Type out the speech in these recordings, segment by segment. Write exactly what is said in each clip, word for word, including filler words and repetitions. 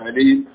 عليم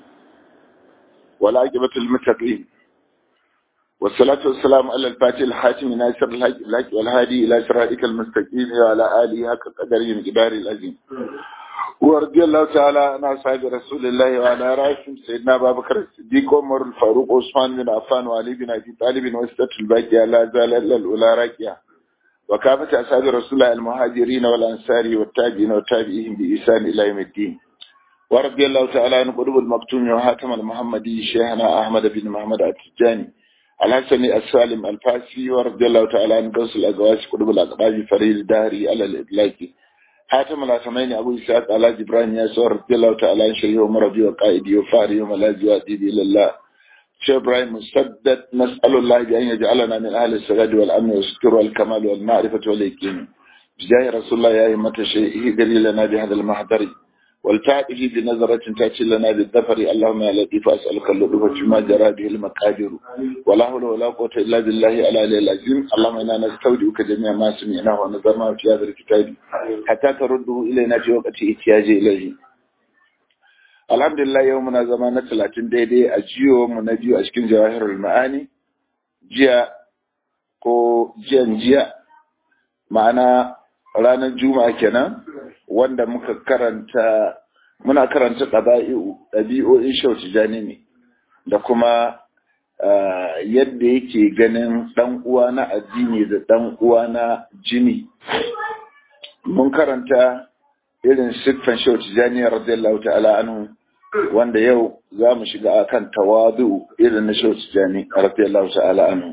والعاقبة للمتقين والصلاة والسلام على الفاتح الحاتم ناصر الحق والهادي إلى صراطك المستقيم وعلى آله حق قدره مقدار العظيم ورضي الله تعالى عن أصحاب رسول الله وعلى رأسهم سيدنا أبا بكر الصديق عمر الفاروق عثمان بن عفان وعلي بن أبي طالب وسط الباقية لا زال إلا الأولى راكية وكافة أصحاب رسول الله المهاجرين والأنصار والتابعين والتابعين بإحسان إلى يوم الدين ورضي الله تعالى عن قلوب المكتوم وحاتم المحمدي شيخنا أحمد بن محمد التجاني الحسني السالم الفاسي ورضي الله تعالى عن قوس الأقواس قلوب الأقباب فريد الدهري على الإطلاق حاتم الحسنين أبو إسحاق على جبران ياسر رضي الله تعالى عن شيخ مرضي وقائدي وفاري وملاذي وأديبي لله شيخ إبراهيم مسدد نسأل الله بأن يجعلنا من أهل السداد والأمن والستر والكمال والمعرفة واليقين بجاه رسول الله يا أئمة الشيء دليل لنا بهذا المحضر والتعطي بنظرة تأتي لنا بالظفر اللهم يا لطيف أسألك اللطف فيما جرى به المقادير ولا حول ولا قوة إلا بالله العلي العظيم اللهم إنا نستودعك جميع ما سمعناه ونظرناه في هذا الكتاب حتى ترده إلينا في وقت احتياج إليه. الحمد لله يومنا زمان ثلاثين ديدي أجيو من أجيو أشكين جواهر المعاني جيا كو جيان جيا معنا ranar juma'a kenan wanda muka karanta muna karanta ɗabi'u ɗabi'o'in Shehu Tijjani ne da kuma yadda yake ganin ɗan uwa na addini da ɗan uwa na jini. Mun karanta irin siffan Shehu Tijjani radiyallahu ta'ala anhu wanda yau za mu shiga akan tawadu irin na Shehu Tijjani radiyallahu ta'ala anhu.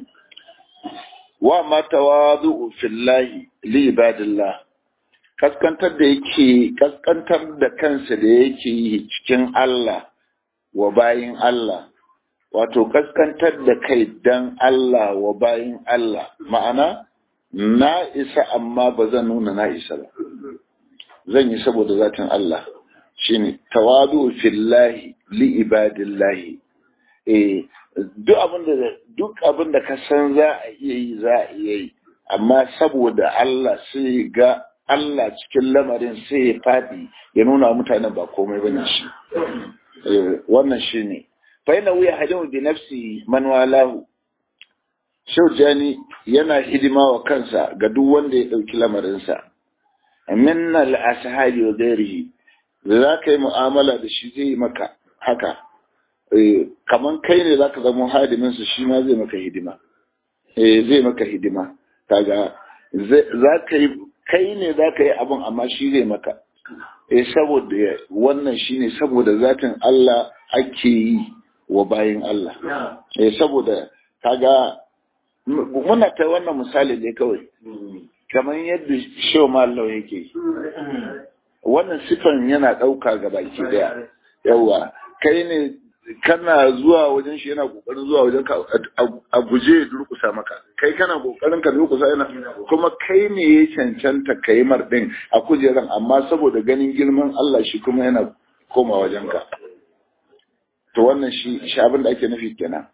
wa ma tawadu fillahi li ibadillah kaskantar da yake kaskantar da kansa da yake yi cikin Allah wa bayin Allah wato kaskantar da kai dan Allah wa bayin Allah ma'ana na isa amma ba zan nuna na isa ba zan yi saboda zatin Allah shine tawadu fillahi li ibadillahi eh duk abin da duk abin da ka san za a iya yi za a iya yi amma saboda Allah sai ga Allah cikin lamarin sai ya fadi ya nuna mutanen ba komai bane shi wannan shine fa ina wuya hadimu bi nafsi man walahu Shaujani yana hidima wa kansa ga duk wanda ya dauki lamarin sa minna al ashabi wa ghairihi za ka yi mu'amala da shi zai maka haka kaman kai ne zaka zama hadimin su shi ma zai maka hidima eh zai maka hidima kaga zaka yi kai ne zaka yi abun amma shi zai maka eh saboda wannan shine saboda zatin Allah ake yi wa bayin Allah eh saboda kaga muna ta wannan misali ne kawai kaman yadda Shehu Mallau yake wannan sifan yana dauka ga baki daya yawa kai ne kana zuwa wajen shi yana kokarin zuwa wajen ka a guje ya durkusa maka kai kana kokarin ka durkusa yana kuma kai ne ya cancanta kai mardin a kujeran amma saboda ganin girman Allah shi kuma yana koma wajen ka to wannan shi shi abin da ake nufi kenan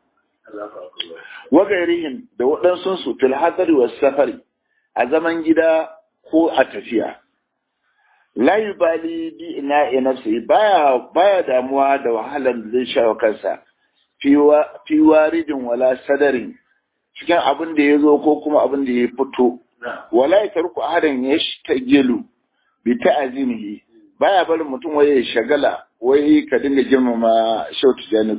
wa gairihin da waɗansu su fil hadari was safari a zaman gida ko a tafiya la yubali bi ina nafsi baya baya damuwa da wahalan da zai shawo kansa fi waridin wala sadarin cikin abin da ya zo ko kuma abin da ya fito wala ya tarku ahadan ya shtagilu bi ta'azimihi baya barin mutum waye shagala wai ka dinga girmama Shehu Tijjani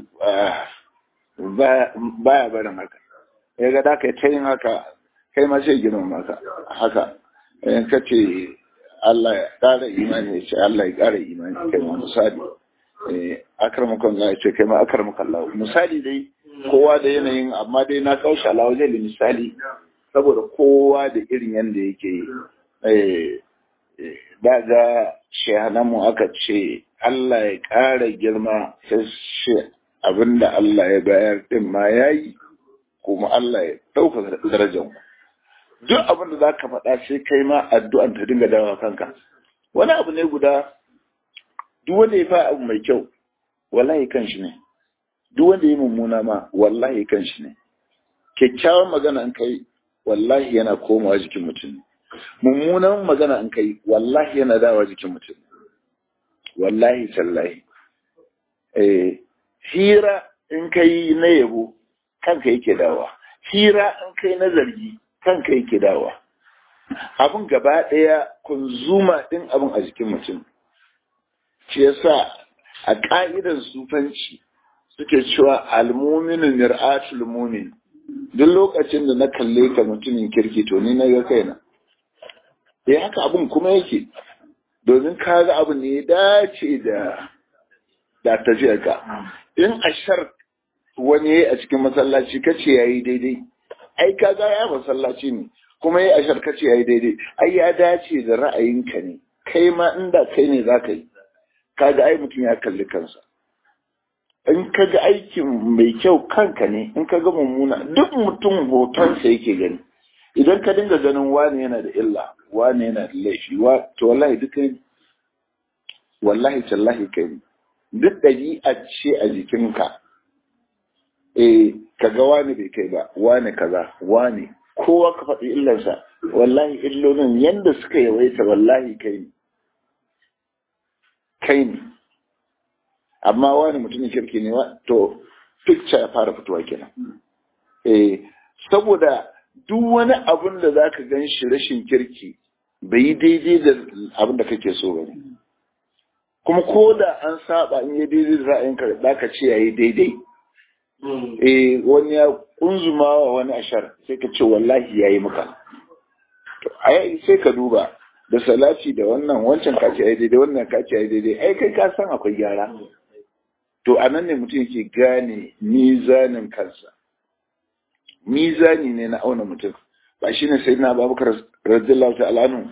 baya barin haka ya ga da kai ta yin haka kai ma sai girmama ka haka in ka ce Allah ya ƙara imani ya ce Allah ya ƙara imani kai ma misali eh akramakan Allah ya ce kai ma akramakan Allah misali dai kowa da yanayin amma dai na kaushe Allah wajen da misali saboda kowa da irin yanda yake eh daga shehanamu aka ce Allah ya ƙara girma sai abinda Allah ya bayar din ma yayi kuma Allah ya ɗauka darajar mu duk abin da za ka faɗa sai kai ma addu'an ta dinga dawa kanka wani abu ne guda duk wanda ya fa abu mai kyau wallahi kan shi ne duk wanda ya mummuna ma wallahi kan shi ne kyakkyawan magana an kai wallahi yana komawa jikin mutum mummunan magana an kai wallahi yana dawa jikin mutum wallahi tallahi eh hira in kai na yabo kanka yake dawa, hira in kai na zargi kanka yake dawa. Abin gaba ɗaya kunzuma ɗin abin a jikin mutum. Shi yasa a ƙa'idar sufanci suke cewa almuminu mir'atul mumin. Duk lokacin da na kalle ka mutumin kirki to ni na ga kaina. Eh haka abin kuma yake. Domin ka ga abin ne ya dace da da tafiyarka. In ashar wani yayi a cikin masallaci kace yayi daidai. Ai ka ga ya masallaci ne. Kuma yayi ashar kace yayi daidai. Ai ya dace da ra'ayinka ne. Kai ma inda kai ne zaka yi. Kaga ai mutum ya kalli kansa. In kaga aikin mai kyau kanka ne, in kaga mummuna duk mutum hotonsa yake gani. Idan ka dinga ganin wani yana da illa, wani yana da laifi, wa to wallahi duk kai wallahi tallahi kai duk ɗabi'a ce a jikinka. Eh kaga wani bai kai ba, wani kaza, wani kowa ka faɗi illarsa, wallahi illolin yanda suka yawaita wallahi kai ne. Kai ne. Amma wani mutumin kirki ne wa to picture ya fara fitowa kenan. Eh saboda duk wani abun da zaka gan shi rashin kirki bai yi daidai da abin da kake so bane. Kuma ko da an saba in yi daidai da ra'ayinka da ka ce yayi daidai. Eh wani ya kunzuma wa wani ashar sai ka ce wallahi yayi maka. To ai sai ka duba da salati da wannan wancan ka ce yayi daidai wannan ka ce yayi daidai ai kai ka san akwai gyara. To a nan ne mutum yake gane mizanin kansa. Mizani ne na auna mutum. Ba shi ne sai na Abubakar radiyallahu ta'ala anhu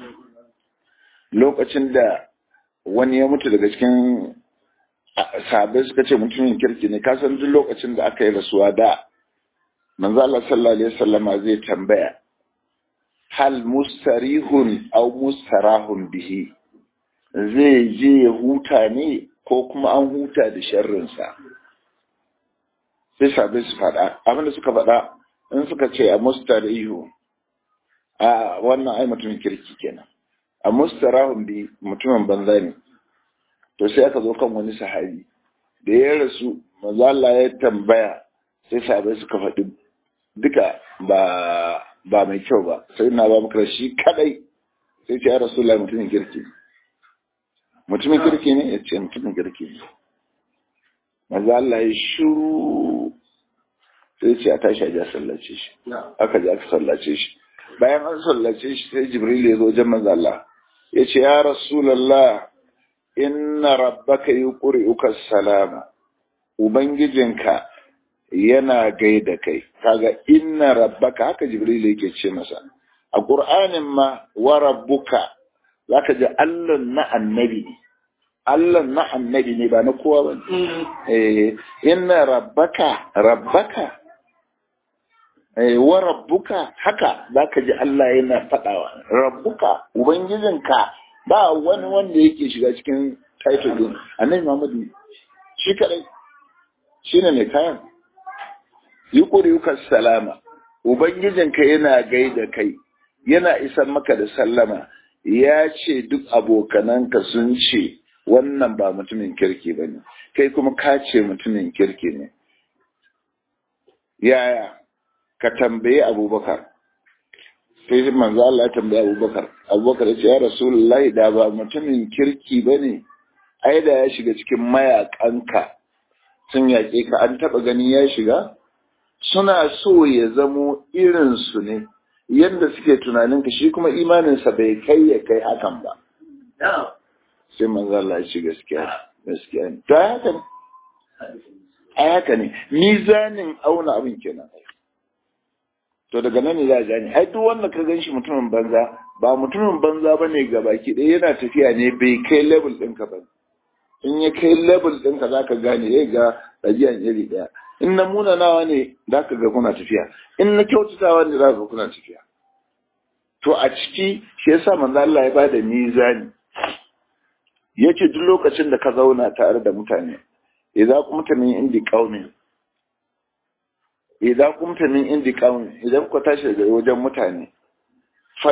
lokacin da wani ya mutu daga cikin sahabbai suka ce mutumin kirki ne. Ka san duk lokacin da aka yi rasuwa da manzo Allah sallallahu alaihi wasallama zai tambaya hal mustarihun aw mustarahun bihi, zai je ya huta ne ko kuma an huta da sharrinsa. Sai sabai su faɗa abinda suka faɗa in suka ce a mustarihu a wannan ai mutumin kirki kenan, a mustarahun bi mutumin banza ne. To sai aka zo kan wani sahabi da ya rasu manzo Allah ya tambaya sai sabai suka faɗi duka ba ba mai kyau ba. Sai na ba maka shi kadai sai ce ya Rasulullahi mutumin kirki mutumin kirki ne ya ce mutumin kirki ne. Maza Allah ya shuru sai ce a tashi a ja sallace shi. Aka ji aka sallace shi. Bayan an sallace shi sai Jibril ya zo wajen maza Allah ya ce ya Rasulallah inna rabbaka yuqri'uka salama, ubangijinka yana gaida kai. Kaga inna rabbaka haka Jibril yake ce masa. A Qur'anin ma wa rabbuka zaka ji Allah na annabi ne. Allah na annabi ne ba na kowa ba ne. Eh, inna rabbaka rabbaka eh, wa rabbuka haka zaka ji Allah yana faɗawa. Rabbuka ubangijinka ba wani wanda yake shiga cikin title din. Annabi Muhammad shi kadai shine mai kayan. Yuqri'uka salama, ubangijinka yana gaida kai, yana isar maka da sallama. Ya ce duk abokananka sun ce wannan ba mutumin kirki ba ne, kai kuma ka ce mutumin kirki ne. Yaya ka tambayi Abubakar, sai manzo Allah ya tambayi Abubakar. Abubakar ya ce ya Rasulullahi da ba mutumin kirki ba ne, ai da ya shiga cikin mayakanka sun yaƙe ka, an taɓa gani ya shiga? Suna so ya zamo irinsu ne, yadda suke tunaninka shi kuma imaninsa bai kai ya kai hakan ba. Sai manzo Allah ya ce gaskiya gaskiya ne. To haka ne. Ai haka ne. Mizanin auna abin kenan. To daga nan ne za a gane. Ai duk wanda ka ganshi mutumin banza ba mutumin banza bane gabaki ɗaya, yana tafiya ne bai kai level ɗinka ba. In ya kai level ɗinka za ka gane ya ga ɗabi'an iri ɗaya. In na munanawa ne za ka ga kuna tafiya, in na kyautatawa ne za ka ga kuna tafiya. To a ciki shi yasa manzo Allah ya bada mizani. Yace duk lokacin da ka zauna tare da mutane, idan kumta min indi qaumi idan kumta min indi qaumi idan ku tashi daga wajen mutane,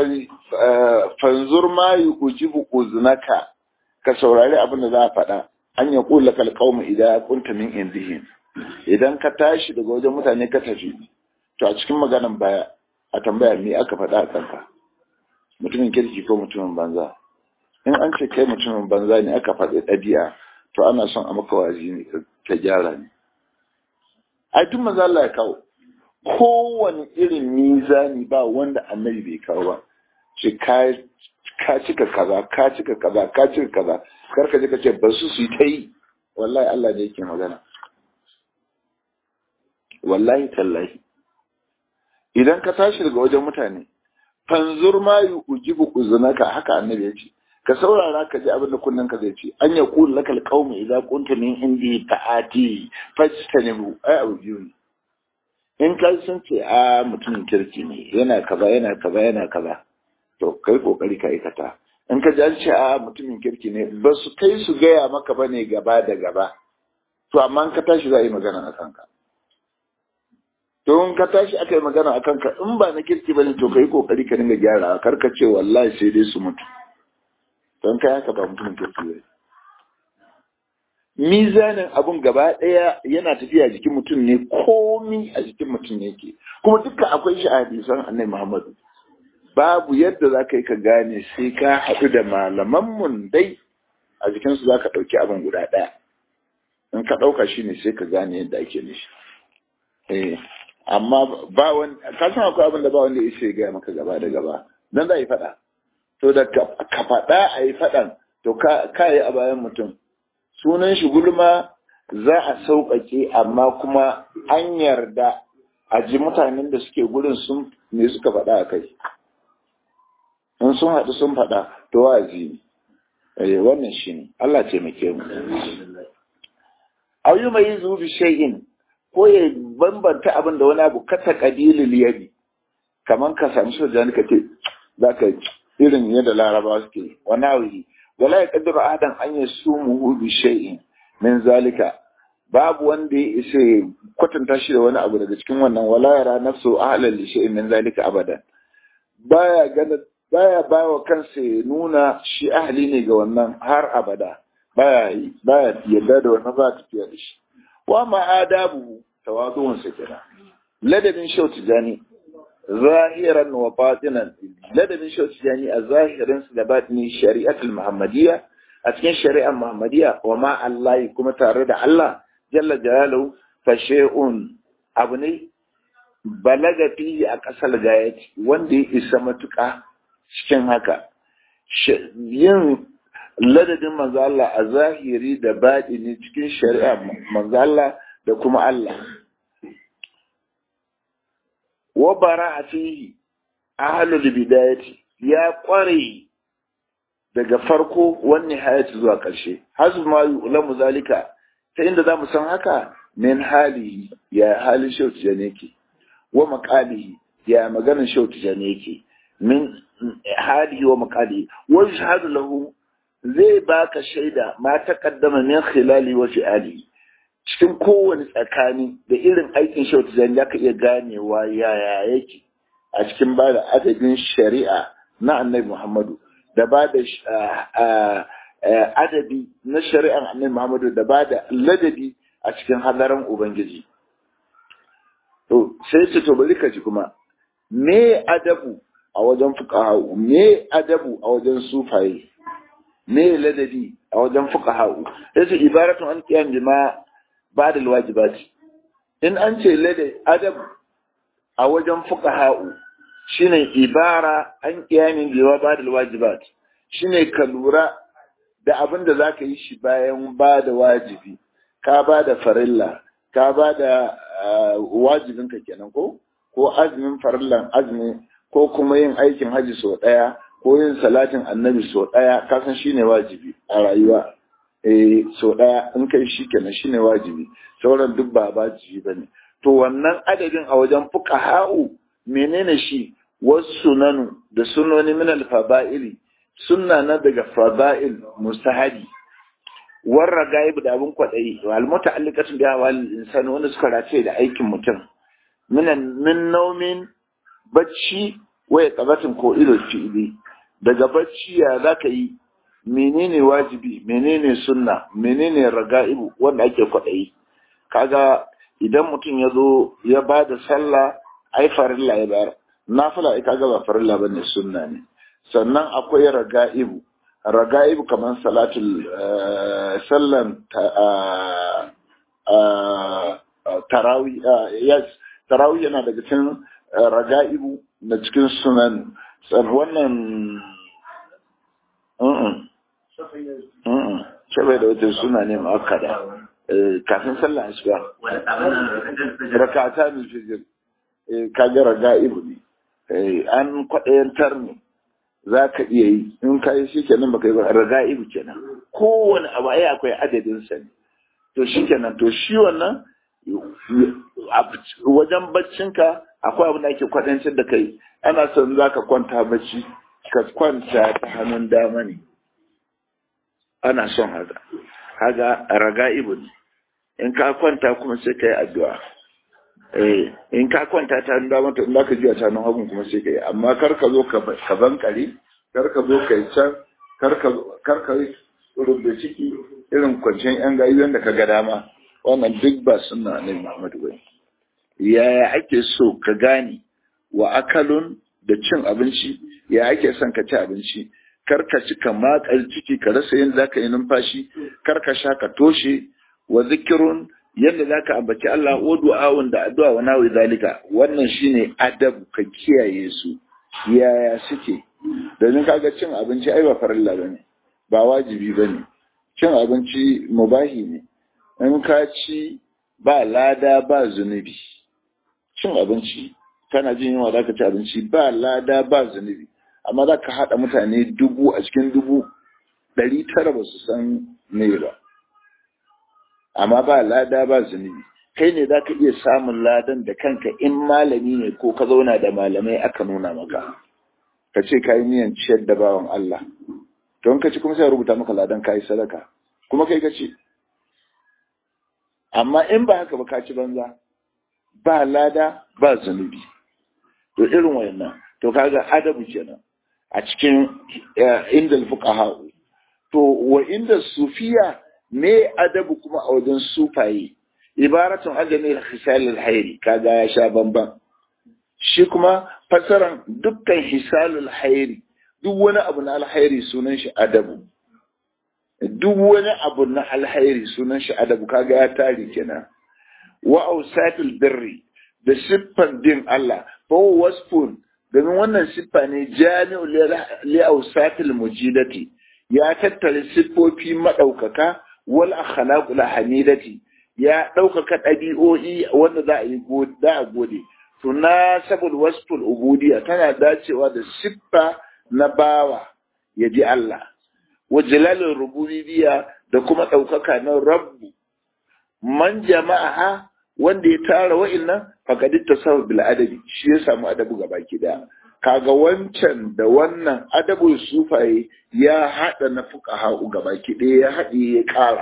fanzur ma yujibu uznaka, ka saurari abin da za a faɗa. an yaqul lakal qaum idza kunta min indihim idan ka tashi daga wajen mutane ka tafi to a cikin maganan baya a tambaya me aka faɗa a kanka mutumin kirki ko mutumin banza in an ce kai mutumin banza ne aka faɗi ɗabi'a to ana son a maka wazi ne ka gyara ne ai duk manzo Allah ya kawo kowane irin mizani ba wanda annabi bai kawo ba ce ka ka cika kaza ka cika kaza ka cika kaza karka je ka ce ba su su yi ta yi wallahi Allah ne yake magana wallahi tallahi idan ka tashi daga wajen mutane fanzur ma yu ujibu uzunaka haka annabi ya ce ka saurara ka ji abin da kunnen ka zai ce an yaqul lakal qawmu idza kunta min indi ta'ati fastanibu ai aujuni in ka sun ce a mutumin kirki ne yana kaza yana kaza yana kaza to kai kokari ka aikata in ka ji an ce a mutumin kirki ne ba su kai su gaya maka bane gaba da gaba to amma in ka tashi za a yi magana a kanka to in ka tashi aka yi magana a kanka in ba na kirki bane to kai kokari ka dinga gyara kar ka ce wallahi sai dai su mutu don kai haka ba mutumin kirki ne mizanin abun gaba ɗaya yana tafiya jikin mutum ne komi a jikin mutum ne ke kuma duka akwai shi a hadisan annabi Muhammadu babu yadda za ka yi ka gane sai ka haɗu da malaman mun dai a jikinsu za ka ɗauki abin guda ɗaya in ka ɗauka shi ne sai ka gane yadda ake nishi eh amma ba wani ka san akwai abin da ba wanda ya ce gaya maka gaba da gaba dan za a yi faɗa to da ka faɗa a yi faɗan to ka yi a bayan mutum sunan shi gulma za a sauƙaƙe amma kuma an yarda a ji mutanen da suke gurin sun ne suka faɗa a kai in sun haɗu sun faɗa to wa'azi ne wannan shi ne Allah taimake mu ayu mai zubi shay'in ko ya bambanta abin da wani abu kata qadilil yadi kaman ka sami sojan ka ce zaka irin yadda larabawa suke wani awi wala ya kaddara adan an yi sumuhu bi shay'in min zalika babu wanda ya isa kwatanta shi da wani abu daga cikin wannan wala yara nafsu ahlan li shay'in min zalika abadan baya gana baya bawa kansa ya nuna shi ahli ne ga wannan har abada baya baya yadda da wannan ba tafiya da shi wa ma adabu tawadu'un sakina ladabin shauti jani zahiran wa batinan ladabin shautijani a zahirin su da batini shari'atul muhammadiyya a cikin shari'ar muhammadiyya wa ma Allah kuma tare da Allah jalla jalaluhu fa shay'un abu ne balaga fi a kasal gayati wanda ya isa matuƙa cikin haka yin ladabin manzo Allah a zahiri da batini cikin shari'ar manzo Allah da kuma Allah wa bara fihi ahlul bidayati ya kware daga farko wani hayati zuwa ƙarshe hasbu ma yulamu zalika ta inda zamu san haka min hali ya halin shauti jane yake wa maqalihi ya maganar shauti jane yake min hali wa maqalihi wa shahadu lahu zai baka shaida ma taqaddama min khilali wa fi'ali cikin kowane tsakani da irin aikin shautu zan da ka iya ganewa yaya yake a cikin ba da adadin shari'a na annabi Muhammadu da ba da adabi na shari'ar annabi Muhammadu da ba da ladabi a cikin hadarin Ubangiji. To sai ce to bari ka ji kuma me adabu a wajen fuqaha me adabu a wajen sufaye me ladabi a wajen fuqaha sai ce ibaratun an qiyam bima ba da wajibati in an ce lada adab a wajen fuqaha'u shine ibara an kiyamin biwa ba da wajibat shine ka lura da abin da zaka yi shi bayan ba da wajibi ka ba da farilla ka ba da wajibin ka kenan ko ko azumin farillan azumi ko kuma yin aikin haji sau daya ko yin salatin annabi sau daya ka san shine wajibi a rayuwa eh so daya in kai shi kenan shine wajibi sauran duk ba wajibi bane to wannan adadin a wajen fuqaha'u menene shi wasunanu da sunoni min al-fada'ili sunna na daga fada'il mustahabi war ragaib da abun kwadai wal muta'alliqatu bi ahwal insan wanda suka race da aikin mutum min min naumin bacci waya qabatin ko ido fi'ili daga bacci ya zaka yi menene wajibi, menene sunna, menene raga'ibu wanda ake kwaɗayi. Kaga idan mutum ya zo ya ba da sallah ai farilla ya bayar, nafila ai kaga ba farilla bane sunna ne. Sannan akwai raga'ibu, raga'ibu kamar salatul sallan tarawih, yes tarawih yana daga cikin raga'ibu na cikin sunan. Wannan shabai da wata suna ne ma'akada kafin sallah asuba rakata ne fijir kaga raga'ibu ne, an kwaɗayantar ne za ka iya yi, in ka yi shi kenan baka yi ba, raga'ibu kenan. Kowane abu ai akwai adadin sa ne, to shi kenan. To shi wannan wajen baccinka akwai abin da ake kwaɗayantar da kai. Ana son za ka kwanta bacci ka kwanta ta hannun dama ne, ana son haka. Haga raga'ibu ne. In ka kwanta kuma sai ka yi addu'a. Eh, in ka kwanta ta hannun dama to in za ka juya ta hannun hagun kuma sai ka yi. Amma kar ka zo ka bankare, kar ka zo ka yi can, kar ka yi rubda ciki irin kwanciyar yan gayu yadda ka ga dama. Wannan duk ba suna ne Muhammadu bai. Yaya ake so ka gane wa akalun da cin abinci, ya ake son ka ci abinci, kar ka ci ka makar ciki ka rasa yin za ka yi numfashi, kar ka sha ka toshe, wa zikirun yadda za ka ambaci Allah, wa du'awun da addu'a wa nawi zalika. Wannan shine adabu, ka kiyaye su yaya suke. Domin kaga cin abinci ai ba farilla bane, ba wajibi bane. Cin abinci mubahi ne, in ka ci ba lada ba zunubi. Cin abinci kana jin yunwa za ka ci abinci ba lada ba zunubi, amma za ka haɗa mutane dubu a cikin dubu ɗari tara ba su san me ba, amma ba lada ba zunubi. Kai ne za ka iya samun ladan da kanka in malami ne ko ka zauna da malamai aka nuna maka, ka ce ka yi niyan ciyar da bawan Allah, don ka ci kuma sai rubuta maka ladan ka yi sadaka kuma kai ka ci. Amma in ba haka ba ka ci banza, ba lada ba zunubi. To irin wayannan to kaga adabu kenan a cikin inda fuqaha. To wa inda sufiya me adabu kuma a wajen sufaye, ibaratun ajami al-hisal al-hayri, kaga ya sha bamban. Shi kuma fasaran dukkan hisalul hayri, duk wani abu na alhairi sunan shi adabu. Duk wani abu na alhairi sunan shi adabu, kaga ya tari kenan. Wa awsatul birri, da siffan din Allah, fa wasfun, domin wannan siffa ne jami'u li awsatil mujidati, ya tattare siffofi madaukaka, wal akhlaqul hamidati, ya daukaka dabi'o'i wanda za a yi da gode. Tunasabul wasful ubudiyya, tana dacewa da siffa na bawa ya ji Allah, wa jalalul rububiyya, da kuma daukaka na rabbu. Man jama'a wanda ya tara wa'annan faqad tasawwa bil adabi, shi ya samu adabu gabaki daya. Kaga wancan da wannan adabul sufaye ya hada na fuqaha gabaki daya, ya hadi ya kara.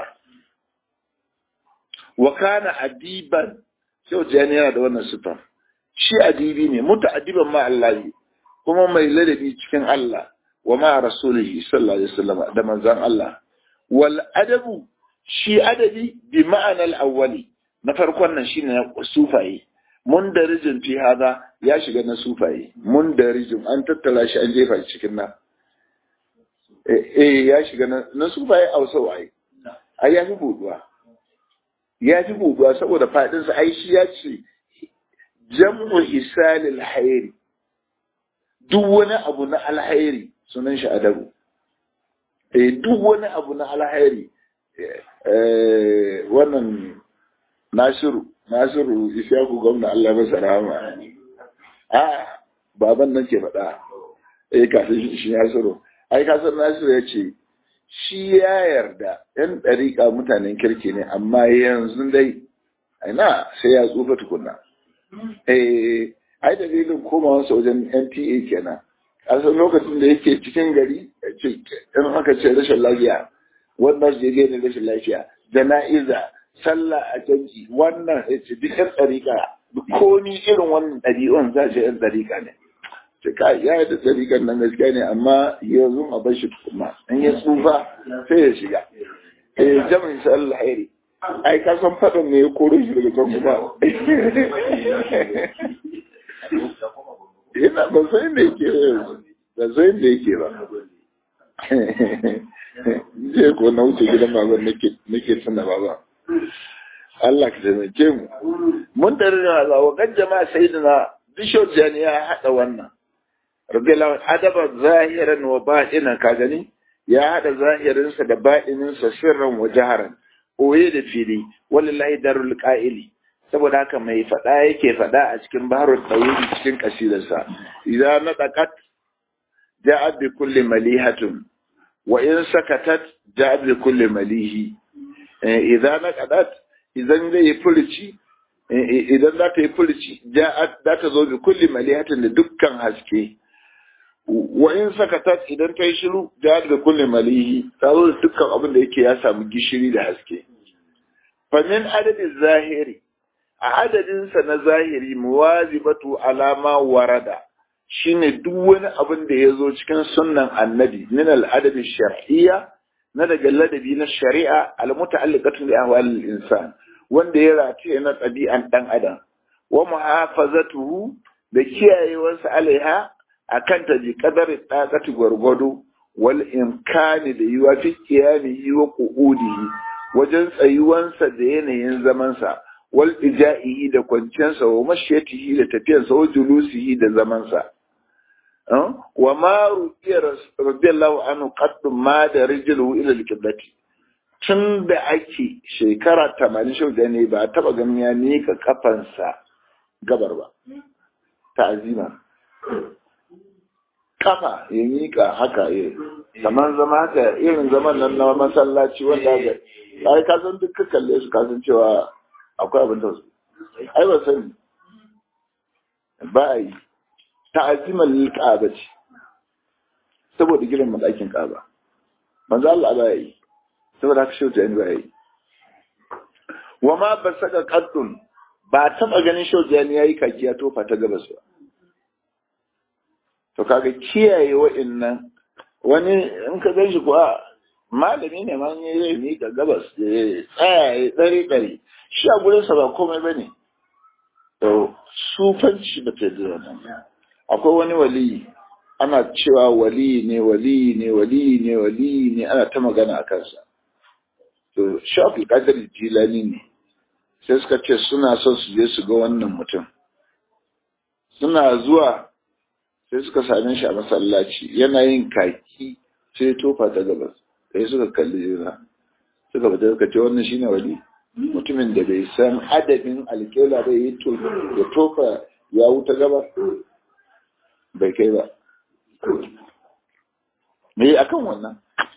Wa kana adiban, sai jani yana da wannan sifa, shi adibi ne, muta'addiban ma Allah, kuma mai ladabi cikin Allah, wa ma rasulihi sallallahu alaihi wasallam, da manzon Allah. Wal adabu, shi adabi bi ma'anar awwali, na farkon nan shine na sufaye. Mun darijin fi hada, ya shiga na sufaye. Mun darijin an tattala shi an jefa shi cikin na eh ya shiga na na sufaye a wasu waye. Ai ya fi buduwa. Ya fi buduwa saboda fadin sa, ai shi ya ce jam'u hisalil hayri, duk wani abu na alhairi sunan shi adabu. Eh duk wani abu na alhairi, eh wannan Nasiru, Nasiru Ishaku gwamna Allah masa rahama. A baban nan ke faɗa. Eh kafin shi Nasiru. Ai kasar Nasiru ya ce shi ya yarda ɗan ɗariƙa mutanen kirki ne, amma yanzu dai ina sai ya tsufa tukunna. Eh ai dalilin komawarsa wajen N T A kenan. A san lokacin da yake cikin gari, in aka ce rashin lafiya, wannan je gani rashin lafiya, jana'iza, sallah a janji, wannan ya ce duk yan ɗariƙa, ko ni irin wannan ɗari'un za ce yan ɗariƙa ne. sai ka ya da tsarikan nan gaskiya ne amma yanzu a bar shi kuma in ya tsufa sai ya shiga eh jami'in sa Allah hairi ai ka san fadan ne ya koro shi daga kan kuma ina ba sai ne ke ba sai ne ke ba je ko na wuce gidan baban nake nake tuna baba Allah ka taimake mu mun tare da Allah wa kan jama'a sayyidina bishop jani ya hada wannan radiyallahu adaba zahiran wa batinan ka gani ya hada zahirin sa da batinin sa sirran wa jaharan oye da fili wallahi darul qa'ili saboda haka mai fada yake fada a cikin baharul tawil cikin kasidarsa idan nadaqat ja'at bi kulli malihatun wa in sakatat ja'at bi kulli malihi idan naqadat idan zai furci idan za ta yi furci ja'at za ta zo bi kulli malihatin da dukkan haske wa in sakatat idan ta yi shiru ja'at bi kulli malihi ta zo da dukkan abin da yake ya samu gishiri da haske fa min adadin zahiri a adadin sa na zahiri muwazibatu alama warada shine duk wani abin da ya zo cikin sunnan annabi min al-adabi shar'iyya na daga ladabi na shari'a al-muta'alliqatu bi ahwal al-insan wanda ya rataye na ɗabi'an ɗan adam wa muhafazatuhu da kiyayewarsa alaiha akan ta bi qadari taqati gwargwado wal imkani da yiwa fi qiyamihi wa qu'udihi wajen tsayuwansa da yanayin zamansa wal ija'ihi da kwanciyarsa wa mashiyatihi da tafiyarsa wa julusihi da zamansa wa ma ruqiya radiyallahu anhu qaddu ma da rijluhu ila al-qiblati tun da ake shekara tamanin shau da ne ba taba ganin ya nika kafansa gabar ba ta azima kafa ya nika haka ya kamar zama haka irin zaman nan na masallaci wanda ga ai ka san duk kalle su ka san cewa akwai abin da su ai ba sani ba yi ta'azimar ka'aba ce saboda girin madakin ka'aba manzo Allah ba yi saboda haka shauta yanzu ba yi wa ma ba saka kaddun ba taba ganin shauta yanzu ya yi kakiya tofa ta gabas ba to kaga kiyaye wa'annan wani in ka gan shi kuwa malami ne man yi yi ga gabas tsaya ya tsare tsare shi a gurinsa ba komai ba ne to sufanci ba ta da wannan akwai wani waliyi ana cewa waliyi ne waliyi ne waliyi ne waliyi ne ana ta magana a kansa to shafi kadar jilani ne sai suka ce suna son su je su ga wannan mutum suna zuwa sai suka same shi a masallaci yana yin kaki sai tofa ta gabas sai suka kalli juna suka fita suka ce wannan shine wali mutumin da bai san adadin alƙela bai yi to ya tofa ya wuta gabas bai kai ba me akan wannan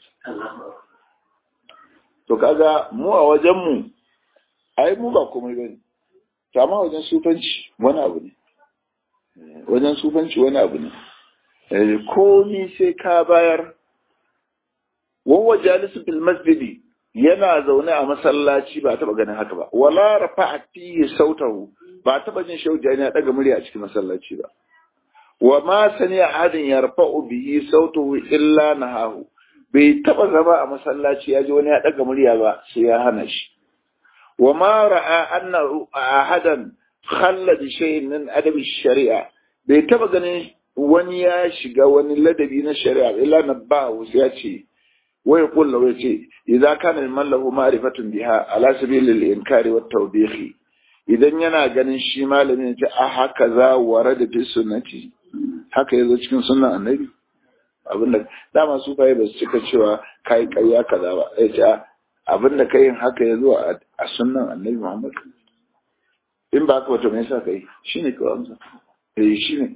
to kaga mu a wajen mu ai mu ba komai bane to amma wajen sufanci wani abu ne wajen sufanci wani abu ne komi sai ka bayar wawa jalisu bil masjidi yana zaune a masallaci ba taba ganin haka ba wala rafa'a fihi sautahu ba taba jin shaujani ya daga murya a cikin masallaci ba wa ma sani ahadin yarfa'u bihi sautahu illa nahahu bai taba zama a masallaci ya ji wani ya daga murya ba sai ya hana shi wa ma ra'a anna ahadan khalla bi shay'in min adabi shari'a bai taba ganin wani ya shiga wani ladabi na shari'a illa nabahu sai ya ce wai kullu wai ce idza kana man lahu ma'rifatun biha ala sabilil inkari wat tawbihi idan yana ganin shi malamin ya ce a haka za warada fi sunnati haka yazo cikin sunnan annabi abinda dama su bai ba su cika cewa kai kayya kaza ba sai ce abinda kai haka yazo a sunnan annabi Muhammad in ba ka wato me yasa kai shine kawai amsa eh shine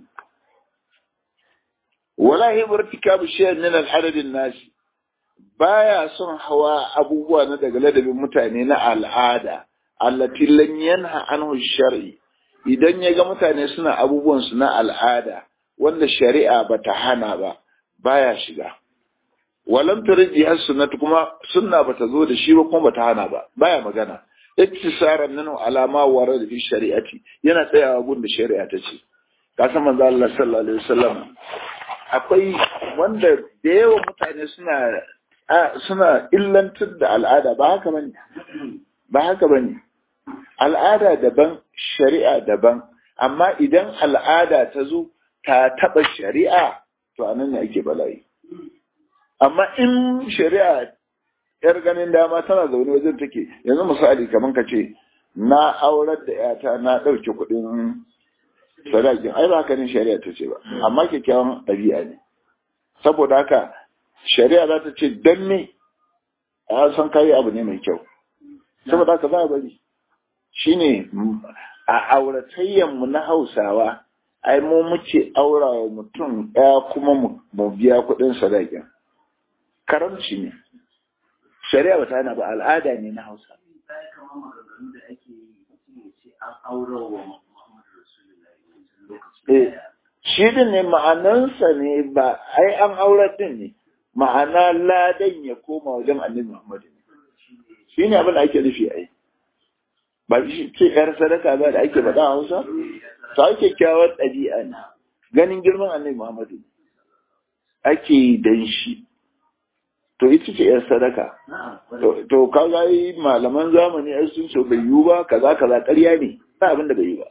wala hibrtikabu shay'in min al-adad an-nas baya son hawa abubuwa na daga ladabin mutane na al'ada allati lam yanha anhu shar'i idan ya ga mutane suna abubuwan su na al'ada wanda shari'a bata hana ba baya shiga walam turji as-sunnah kuma sunna bata zo da shi ba kuma bata hana ba baya magana ittisaran nanu alama warad fi shari'ati yana tsayawa gun da shari'a ta ce ka san manzo Allah sallallahu alaihi wasallam akwai wanda da yawan mutane suna suna illantar da al'ada ba haka bane ba haka bane al'ada daban shari'a daban amma idan al'ada ta zo ta taba shari'a to anan ne ake bala'i amma in shari'a yar ganin dama tana zaune wajen take yanzu misali kaman ka ce na aurar da yata na ɗauke kuɗin sadakin ai ba haka ne shari'a ta ce ba amma kyakkyawan ɗabi'a ne saboda haka shari'a za ta ce dan me a san kayi abu ne mai kyau saboda haka za a bari shine a auratayyan mu na Hausawa ai mu muke aurawa mutum ɗaya kuma mu biya kuɗin sadakin karamci ne shari'a ba ta hana ba al'ada ne na Hausa eh shi din ne ma'anansa ne ba ai an aurar din ne ma'ana ladan ya koma wajen Annabi Muhammad shi ne abin da ake nufi ai ba shi ce yar sadaka ba da ake faɗa a Hausa to ake kyawar ɗabi'a ne ganin girman Annabi Muhammad ake dan shi to ita ce yar sadaka to kaga yi malaman zamani ai sun ce bai yiwu ba kaza kaza ƙarya ne ba abin da bai yi ba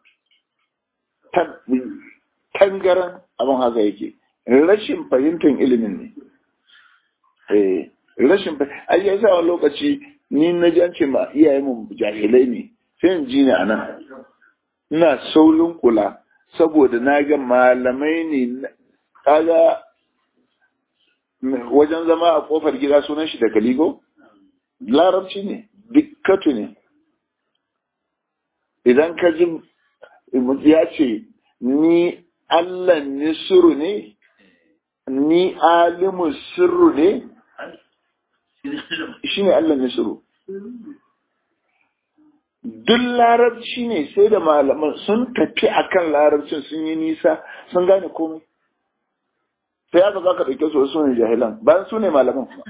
tangaran abin haka yake rashin fahimtar ilimin ne eh rashin ai ya sa wani lokaci ni na ji an ce ma iyayen mu jahilai ne sai in ji ni anan ina saulin kula saboda na ga malamai ne kaga wajen zama a kofar gida sunan shi da kaligo larabci ne dikkatu ne idan ka ji ya ce ni Allah nisuru ne ni alimu sirru ne shi ne Allah nisuru duk larabci ne sai da malaman sun tafi akan larabcin sun yi nisa sun gane komai sai aka za ka ɗauke su wasu ne jahilan bayan su ne malaman kuma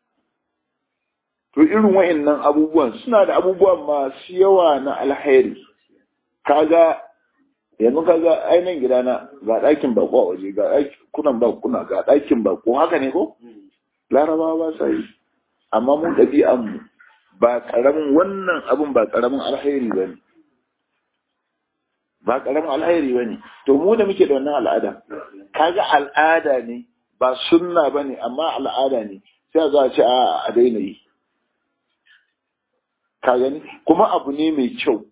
to irin wa'annan abubuwan suna da abubuwan masu yawa na alheri kaga yanzu kaga ainihin gidana ga ɗakin bako a waje ga kunan bakuna ga ɗakin bako haka ne ko larabawa ba sa yi amma mu ɗabi'an mu ba ƙaramin wannan abun ba ƙaramin alheri ba ne ba ƙaramin alheri ba ne to mu da muke da wannan al'ada kaga al'ada ne ba sunna ba ne amma al'ada ne sai za a ce a daina yi ka gani kuma abu ne mai kyau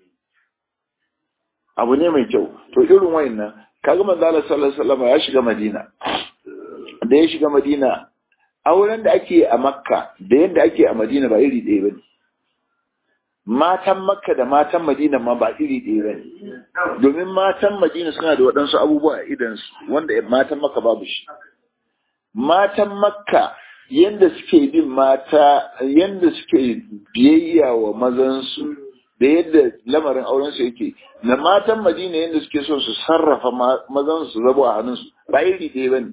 abu ne mai kyau to irin wayannan kaga manzo Allah sallallahu alaihi wasallam ya shiga Madina da ya shiga Madina auren da ake a Makka da yadda ake a Madina ba iri ɗaya bane matan Makka da matan Madina ma ba iri ɗaya bane domin matan Madina suna da waɗansu abubuwa a idan su wanda matan Makka babu shi matan Makka yanda suke bin mata yanda suke biyayya wa mazansu da yadda lamarin aurensu yake na matan Madina yadda suke so su sarrafa mazan su zabo a hannunsu ba iri ɗaya bane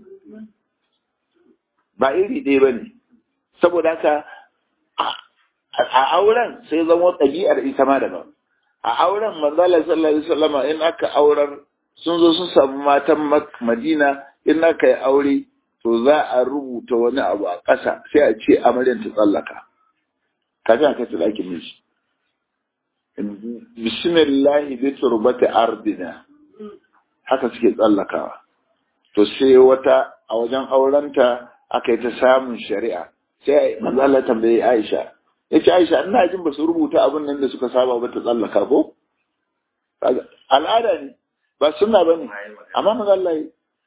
ba iri ɗaya bane saboda haka a auren sai zama ɗabi'ar ita ma daban a auren manzo Allah sallallahu alaihi wasallam in aka aurar sun zo sun samu matan Madina in aka yi aure to za a rubuta wani abu a ƙasa sai a ce amaryan ta tsallaka kafin a kai ta ɗakin miji bismillahi bi turbati ardina haka suke tsallakawa to sai wata a wajen aurenta aka yi ta samun shari'a sai manzo Allah tambaye Aisha yace Aisha ina jin ba su rubuta abin nan da suka saba ba ta tsallaka ko al'ada ne ba sunna bane amma manzo Allah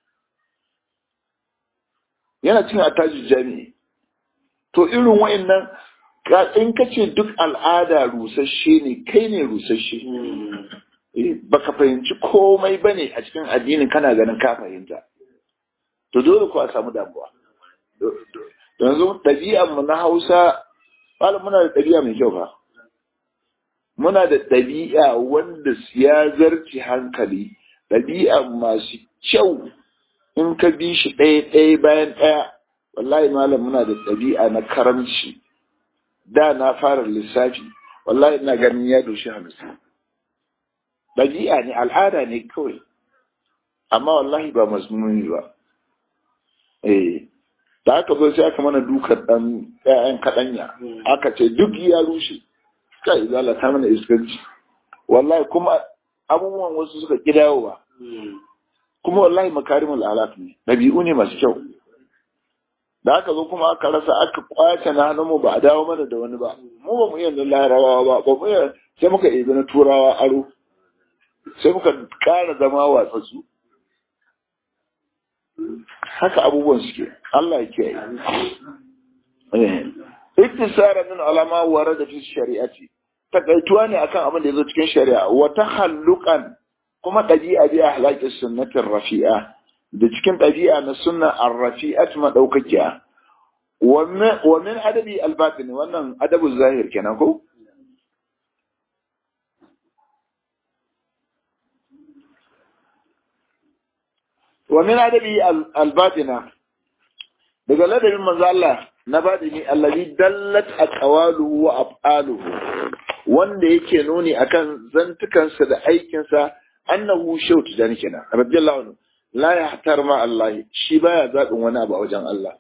yana cin ataji jami'i to irin wayannan in ka ce duk al'ada rusasshe ne kai ne rusasshe baka fahimci komai bane a cikin addinin kana ganin ka fahimta to dole ko a samu damuwa yanzu ɗabi'ar mu na Hausa malam muna da ɗabi'a mai kyau ba muna da ɗabi'a wanda ya zarci hankali ɗabi'a masu kyau in ka bi shi ɗaya ɗaya bayan ɗaya wallahi malam muna da ɗabi'a na karamci da na fara lissafi wallahi ina ganin ya doshi hamsin ɗabi'a ne al'ada ne kawai amma wallahi ba mazmuni ba. Eh, da aka zo sai aka mana dukar ɗan ƴaƴan kaɗanya, aka ce duk ya rushe, kai zala ta mana iskanci, wallahi kuma abubuwan wasu suka kidawowa, kuma wallahi makarimul alaf ne, ɗabi'u ne masu kyau. Da aka zo kuma aka rasa aka kwace na hannunmu ba a dawo mana da wani ba, mu ba mu iya da larabawa ba, ba mu iya sai muka ibi na turawa aro, sai muka ƙara zama watsatsu. Haka abubuwan suke, Allah ya kiyaye. Iktisara min alama wara da fi shari'ati, takaituwa ne akan abin da ya zo cikin shari'a, wa tahalluqan kuma ɗabi'a bi ahlaqi sunnatir rafi'a, da cikin ɗabi'a na sunna ar-rafi'at madaukakiya. Wa min adabi al-batin, wannan adabu zahir kenan ko? Wa min adabi al-batina, daga ladabin manzo Allah na badini allazi dallat aqwaluhu wa af'aluhu, wanda yake nuni akan zantukansa da aikinsa, annahu shautu dan kenan radiyallahu anhu la yahtar ma Allah, shi baya zabin wani abu a wajen Allah.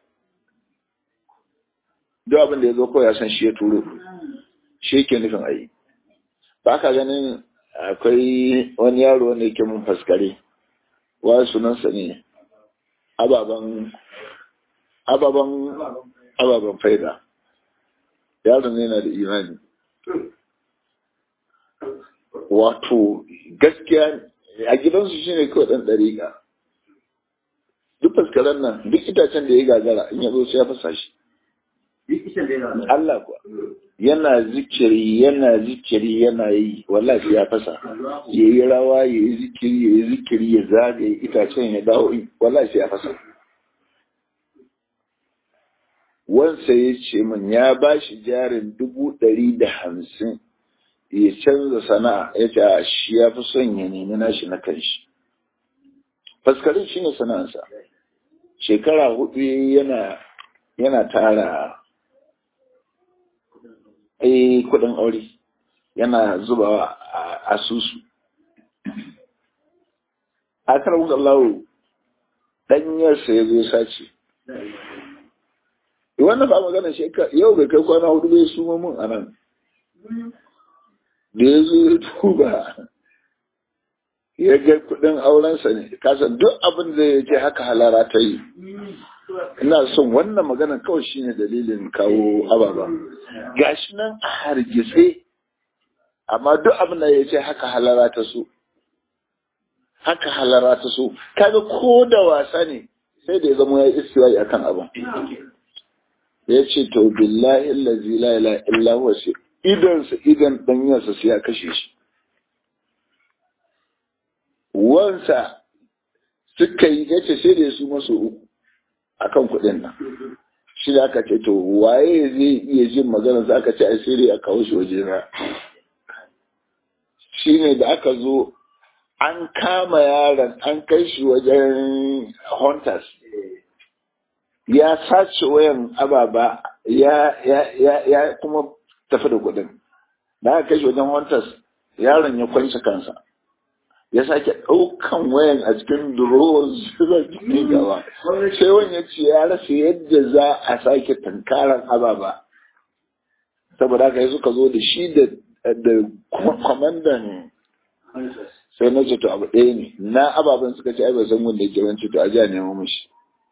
Duk abin da yazo ko ya san shi ya turo, shi yake nufin ayi. Ba ka ganin akwai wani yaro wanda yake mun faskare, wa sunansa ne ababan ababan ababan faida, yaron ne na da imani, wato gaskiya a gidansu shine kawai dan dariƙa. Duk faskaren nan duk itacen da ya gagara in ya zo sai ya fasa shi. Allah kuwa yana zikiri yana zikiri yana yi, wallahi ya fasa, ya yi rawa ya yi zikiri ya yi zikiri ya zagaye itacen ya dawo, wallahi ya fasa. Wansa ya ce min ya ba shi jarin dubu ɗari da hamsin ya canza sana'a, ya ce shi ya fi son ya nemi nashi na kanshi. Faskarin shi ne sana'ansa. Shekara hudu yana yana tara ai kudin aure, yana zubawa a asusu. A kan wuce Allah ɗanyarsa ya zo sace. Wannan ba magana shekara yau bai kai kwana hudu bai suma mun a nan. Da ya zo ya tuba ya ga kudin aurensa ne, kasan duk abin da ya ce haka halara ta yi. Ina son wannan magana kawai shine dalilin kawo ababa. Gashi nan a hargitse, amma duk abin da ya ce haka halara ta so. Haka halara ta so. Kaga ko da wasa ne sai da ya zama ya istiwayi akan abin. Ya ce to billahi allazi la ilaha illa huwa, idan sa idan danyarsa sai ya kashe shi. Wansa suka yi yace sai da su maso uku akan kuɗin nan. Shi da aka ce to waye zai iya jin magana, za ka ce ai sai dai a kawo shi waje na. Shi ne da aka zo an kama yaron an kai shi wajen hunters, ya sace wayan ababa ya ya ya ya kuma tafi da kuɗin. Da aka kai shi wajen hunters, yaron ya kwanci kansa, ya sake ɗaukan wayan a cikin drawers zai cikin gaba. Sai wani ya ce ya rasa yadda za a sake tankaran ababa, saboda haka suka zo da shi da kwamandan. Sai na ce to abu ɗaya ne na ababen, suka ce ai ba san wanda yake wance, to a ji a nemo mishi.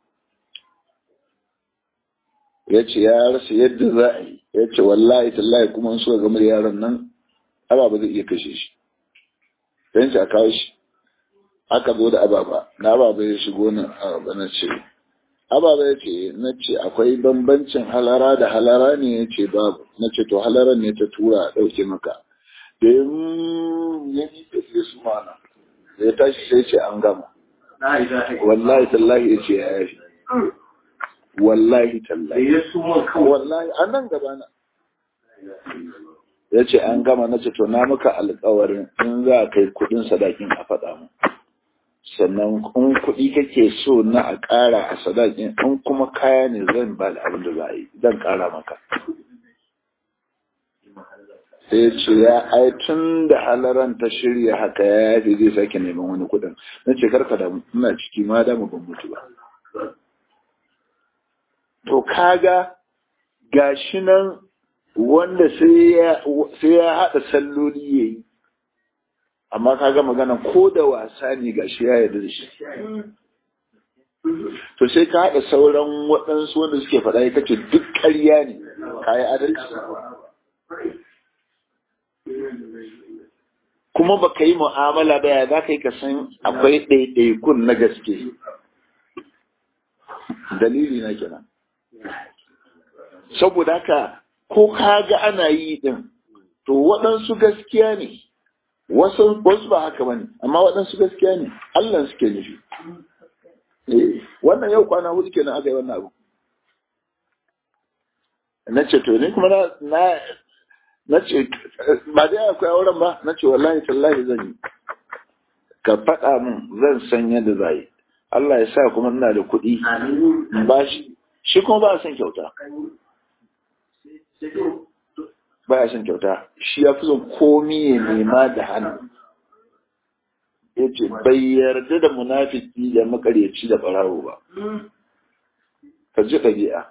Ya ce ya rasa yadda za a yi, ya ce wallahi tallahi kuma suka gama da yaron nan ababa zai iya kashe shi. Sai a kawo shi, aka zo da ababa, na ababa ya shigo nan ababa, na ce ababa ya ce, na ce akwai bambancin halara da halara ne, ya ce babu. Na ce to halaran ne ta tura a ɗauke maka. Da ya yi tafiye su mana, da ya tashi sai ce an gama. Wallahi tallahi ya ce ya yafi. Wallahi tallahi wallahi a nan gaba na ya ce an gama. Na ce to na maka alkawarin in za a kai kudin sadakin a faɗa mu, sannan in kuɗi kake so na a ƙara a sadakin, in kuma kaya ne zan ba da abin da za a yi, zan ƙara maka. sai ce ya ai tun da halaran ta shirya haka ya yafi zai sake neman wani kudin na ce karka da ina ciki ma da mu ban mutu ba. To kaga gashi nan wanda sai ya haɗa salloli ya yi, amma kaga magana ko da wasa ne gashi ya yarda da shi. To sai ka haɗa sauran waɗansu wanda suke faɗa ya kace duk ƙarya ne, ka yi adalci. Kuma ba ka yi mu'amala ba ya za ka yi ka san akwai ɗaiɗaikun na gaske. Dalili na kenan. Saboda haka ko ka ga ana yi ɗin, to waɗansu gaskiya ne, wasu ba haka ba ne, amma waɗansu gaskiya ne, Allah suke nufi. Wannan yau kwana hudu kenan aka yi wannan abu. Na ce to ni kuma na na ce ba dai akwai auren ba, na ce wallahi tallahi zan yi. Ka faɗa min zan san yadda za yi. Allah ya sa kuma ina da kuɗi ba shi, shi kuma ba a son kyauta. Ba a son kyauta, shi ya fi son komi ya nema da hannu. Ya ce bai yarda da munafiki da makaryaci da ɓarawo ba. Ka ji ɗabi'a.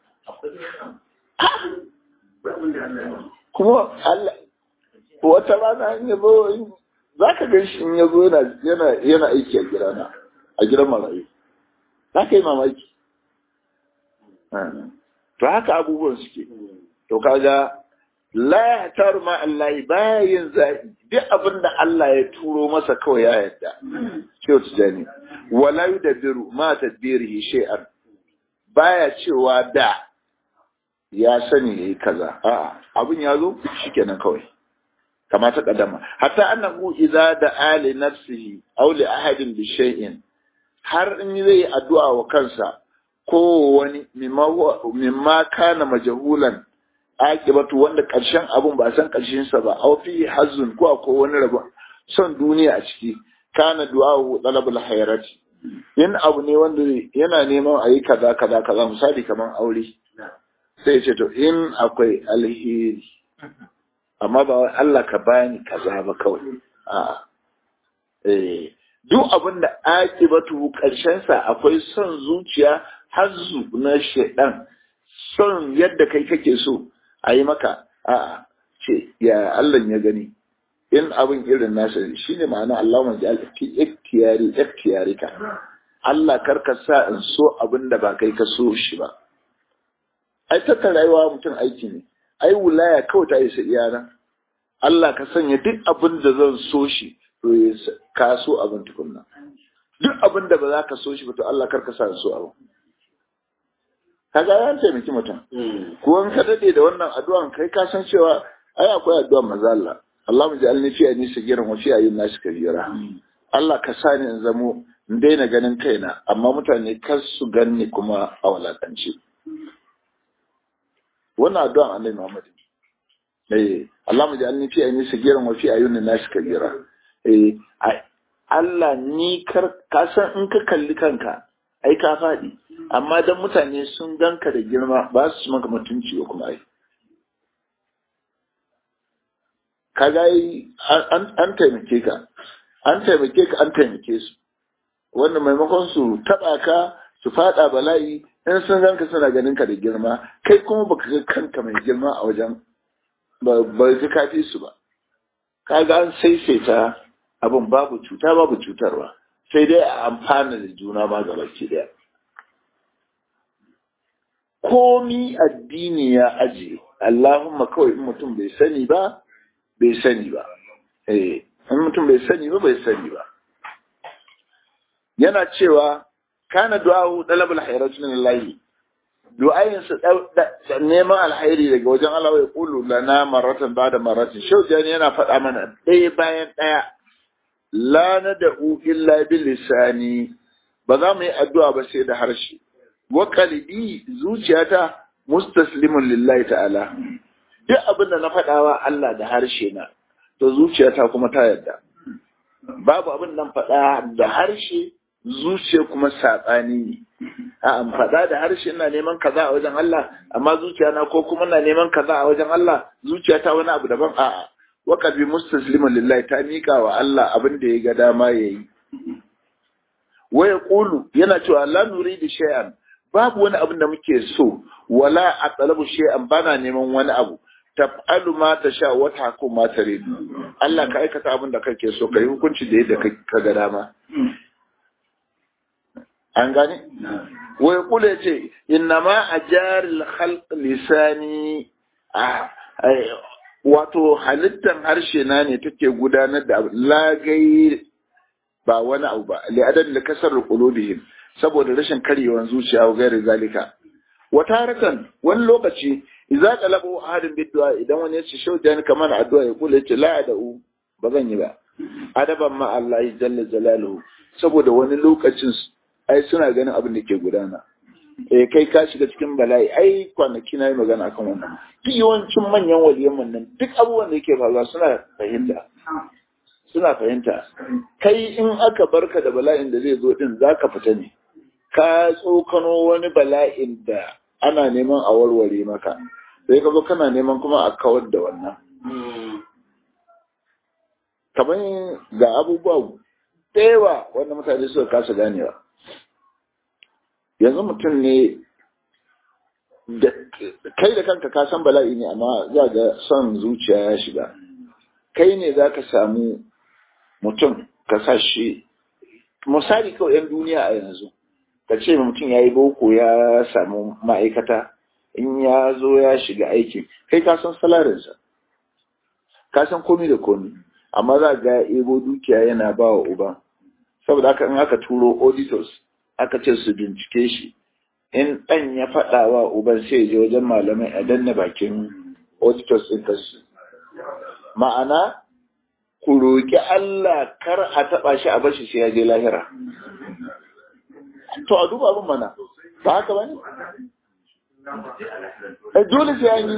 Kuma Allah, wata rana in yabo za ka gan shi in yabo yana aiki a gidana, a gidan marayu. Za ka yi mamaki. To haka abubuwan suke. To kaga la ya taru ma Allah baya yin zaɓi, duk abin da Allah ya turo masa kawai ya yadda. Shehu Tijjani, wala yudabbiru ma tadbirihi shay'an. Baya cewa da ya sani yayi kaza. A'a, abin ya zo shikenan kawai. Kama ta kadama. Hatta annahu idza da'a li nafsihi aw li ahadin bi shay'in. Har in zai yi addu'a wa kansa ko wani mimma kana majhulan akibatu wanda karshen abun ba san karshen sa ba aw fi hazzun ko ko wani rabo son duniya a ciki kana du'a'u talabul hayrati in abu ne wanda yana neman ayi kaza kaza kaza misali kaman aure sai ce to in akwai alheri amma ba Allah ka bani kaza ba kawai a eh duk abin da akibatu karshen sa akwai son zuciya hazzu na shedan son yadda kai kake so a yi maka a'a ce ya Allah ya gani in abin irin nasa shine ma'ana Allahumma ja'al fi ikhtiyari ikhtiyarika Allah karka sa in so abin da ba kai ka so shi ba ai ta rayuwa mutum aiki ne ai wulaya kawai ta yi sa iyana Allah ka sanya duk abin da zan so shi to ka so abin tukunna duk abin da ba za ka so shi ba to Allah karka sa in so abin kaga ya taimaki mutum ko in ka dade da wannan addu'an kai ka san cewa ai akwai addu'an manzo Allah Allahumma ja'alni fi ayni sagiran wa fi ayyin nasi kabira Allah ka sa ni in zamo in daina ganin kaina amma mutane kar su ganni kuma a walakance wannan addu'an Annabi Muhammad eh Allahumma ja'alni fi ayni sagiran wa fi ayyin nasi kabira eh Allah ni kar ka san in ka kalli kanka ai ka faɗi amma dan mutane sun ganka da girma ba su maka mutunci ba kuma ai kaga an an taimake ka an taimake ka an taimake su wanda maimakon su taba ka su fada bala'i in sun ganka suna ganin ka da girma kai kuma baka ga kanka mai girma a wajen ba ba ka kafi su ba kaga an saisaita abin babu cuta babu cutarwa sai dai a amfana da juna ma gaba ki daya komi addini ya aje Allahumma kawai in mutum bai sani ba bai sani ba eh in mutum bai sani ba bai sani ba yana cewa kana du'a'u talabul khairati min Allah du'ayin sa neman alkhairi daga wajen Allah ya kulu lana maratan ba'da maratin shaujani yana faɗa mana ɗaya bayan ɗaya la nad'u illa bil lisani ba za mu yi addu'a ba sai da harshe wa qalbi zuciyata mustaslimun lillahi ta'ala duk abin da na faɗawa Allah da harshe na to zuciyata kuma ta yarda babu abin nan faɗa da harshe zuciya kuma saɓani ne. A an faɗa da harshe ina neman kaza a wajen Allah, amma zuciya na ko kuma na neman kaza a wajen Allah, zuciya ta wani abu daban. A'a, wa qalbi mustasliman lillahi, ta miƙa wa Allah abin da ya ga dama yayi. Wa yaqulu, yana cewa la nuridu shay'an, babu wani abin da muke so, wala atalabu shay'an, bana neman wani abu. Taf'alu ma tasha wa tahkum ma tarid. Allah ka aikata abin da kake so, kai hukunci da yadda ka ga dama. An gane? Wai kula ce, inna ma a jaril khalq lisani, wato halittar harshe na ne take gudanar da lagai ba wani abu ba, li'adar da kasar qulubihim, saboda rashin karyewan zuciya wa gairi zalika. Wata harkan wani lokaci, idza talabu ahadin bid'a, idan wani ya ce shaudan kamar addu'a ya kula ce la ad'u, ba zan yi ba. Adaban ma Allah jalla jalaluhu, saboda wani lokacin ai suna ganin abin da ke gudana. Eh kai ka shiga cikin bala'i, ai kwanaki na yi magana kan wannan. Duk yawancin manyan waliyan nan duk abubuwan da yake faruwa suna fahimta. Suna fahimta. Kai in aka barka da bala'in da zai zo din zaka fita ne. Ka tsokano wani bala'in da ana neman a warware maka. Sai ka zo kana neman kuma a kawar da wannan. Kamar ga abubuwa da yawa wanda mutane suka kasa ganewa. Yanzu mutum ne da kai da kanka ka san bala'i ne, amma za ga son zuciya ya shiga. Kai ne za ka samu mutum ka sa shi, misali kawai 'yan duniya a yanzu, ka ce mutum ya yi boko ya samu ma'aikata, in ya zo ya shiga aiki, kai ka san salarinsa, ka san komi da komi, amma za ga ebo dukiya yana ba wa uba. Saboda haka in aka turo auditors, aka ce su bincike shi, in ɗan ya faɗa wa uban sai je wajen malamai a danna bakin auditors ɗin kasu. Ma'ana, ku roƙi Allah kar a taɓa shi a bashi sai ya je lahira. To a duba abin mana, ba haka ba ne? Dole sai an yi.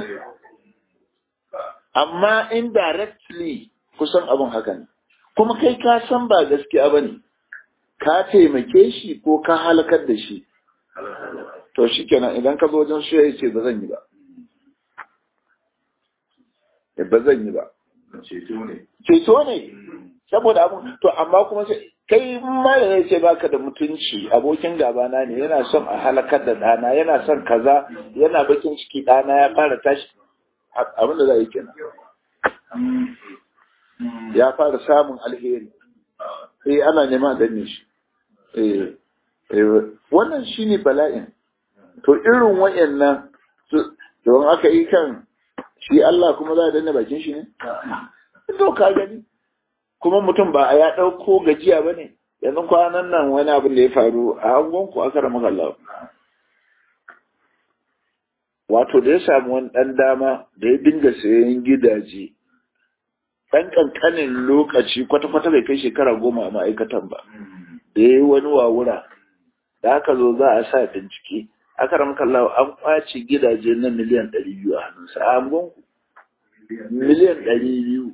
Amma indirectly kusan abin haka ne. Kuma kai ka san ba gaskiya ba ne. Ka taimake shi ko ka halakar da shi. To shi kenan idan ka zo wajen shi ya ce ba zan yi ba. Ba zan yi ba. Ceto ne. Ceto ne. Saboda abun, to amma kuma sai kai malam ya ce baka da mutunci, abokin gabana ne, yana son a halakar da ɗana, yana son kaza, yana bakin ciki ɗana ya fara tashi. Abin da za a yi kenan. Ya fara samun alheri. Eh ana neman danne shi. Wannan shi ne bala'in. To irin wayannan don aka yi kan shi Allah kuma za a danne bakin shi ne? To ka gani. Kuma mutum ba a ya ɗauko gajiya ba ne, yanzu kwanan nan wani abin da ya faru a hangonku aka rama Allah. Wato da ya samu wani ɗan dama da ya dinga sayan gidaje, ɗan ƙanƙanin lokaci kwata-kwata bai kai shekara goma a ma'aikatan ba. Da ya yi wani wawura, da aka zo za a sa bincike, aka rama Allah an ƙwace gidaje na miliyan ɗari biyu a hannunsa a hangonku. Miliyan ɗari biyu.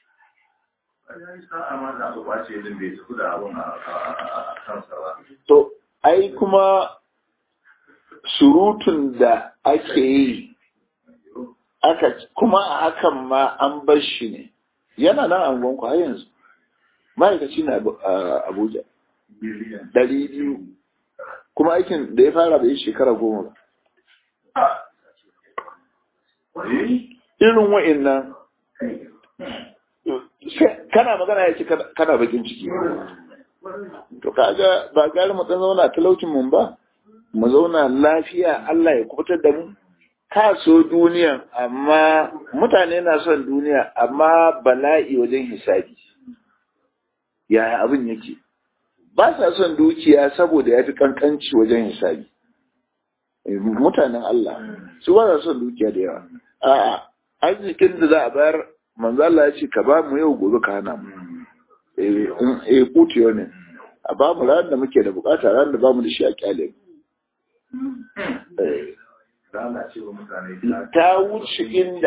To, ai kuma surutun da ake yi, aka kuma a hakan ma an bar shi ne, yana nan angonku har yanzu, ma'aikaci na Abuja, ɗari biyu, kuma aikin da ya fara da yi shekara goma ba. Irin wa'in nan, kana magana ya ce kana bakin ciki. To kaga ba gari mu zauna talaucin mun ba, mu zauna lafiya Allah ya kubutar da mu. Ka so duniya amma mutane na son duniya amma bala'i wajen hisabi. Yaya abin yake? Ba sa son dukiya saboda ya fi kankanci wajen hisabi. Mutanen Allah su ba sa son dukiya da yawa. A'a, arzikin da za a bayar manzo Allah ya ce ka ba mu yau gobe ka hana mu. Eh eh kutiyo ne. A ba mu ran da muke da bukata ran da ba mu da shi a kyale. Eh ta wuce inda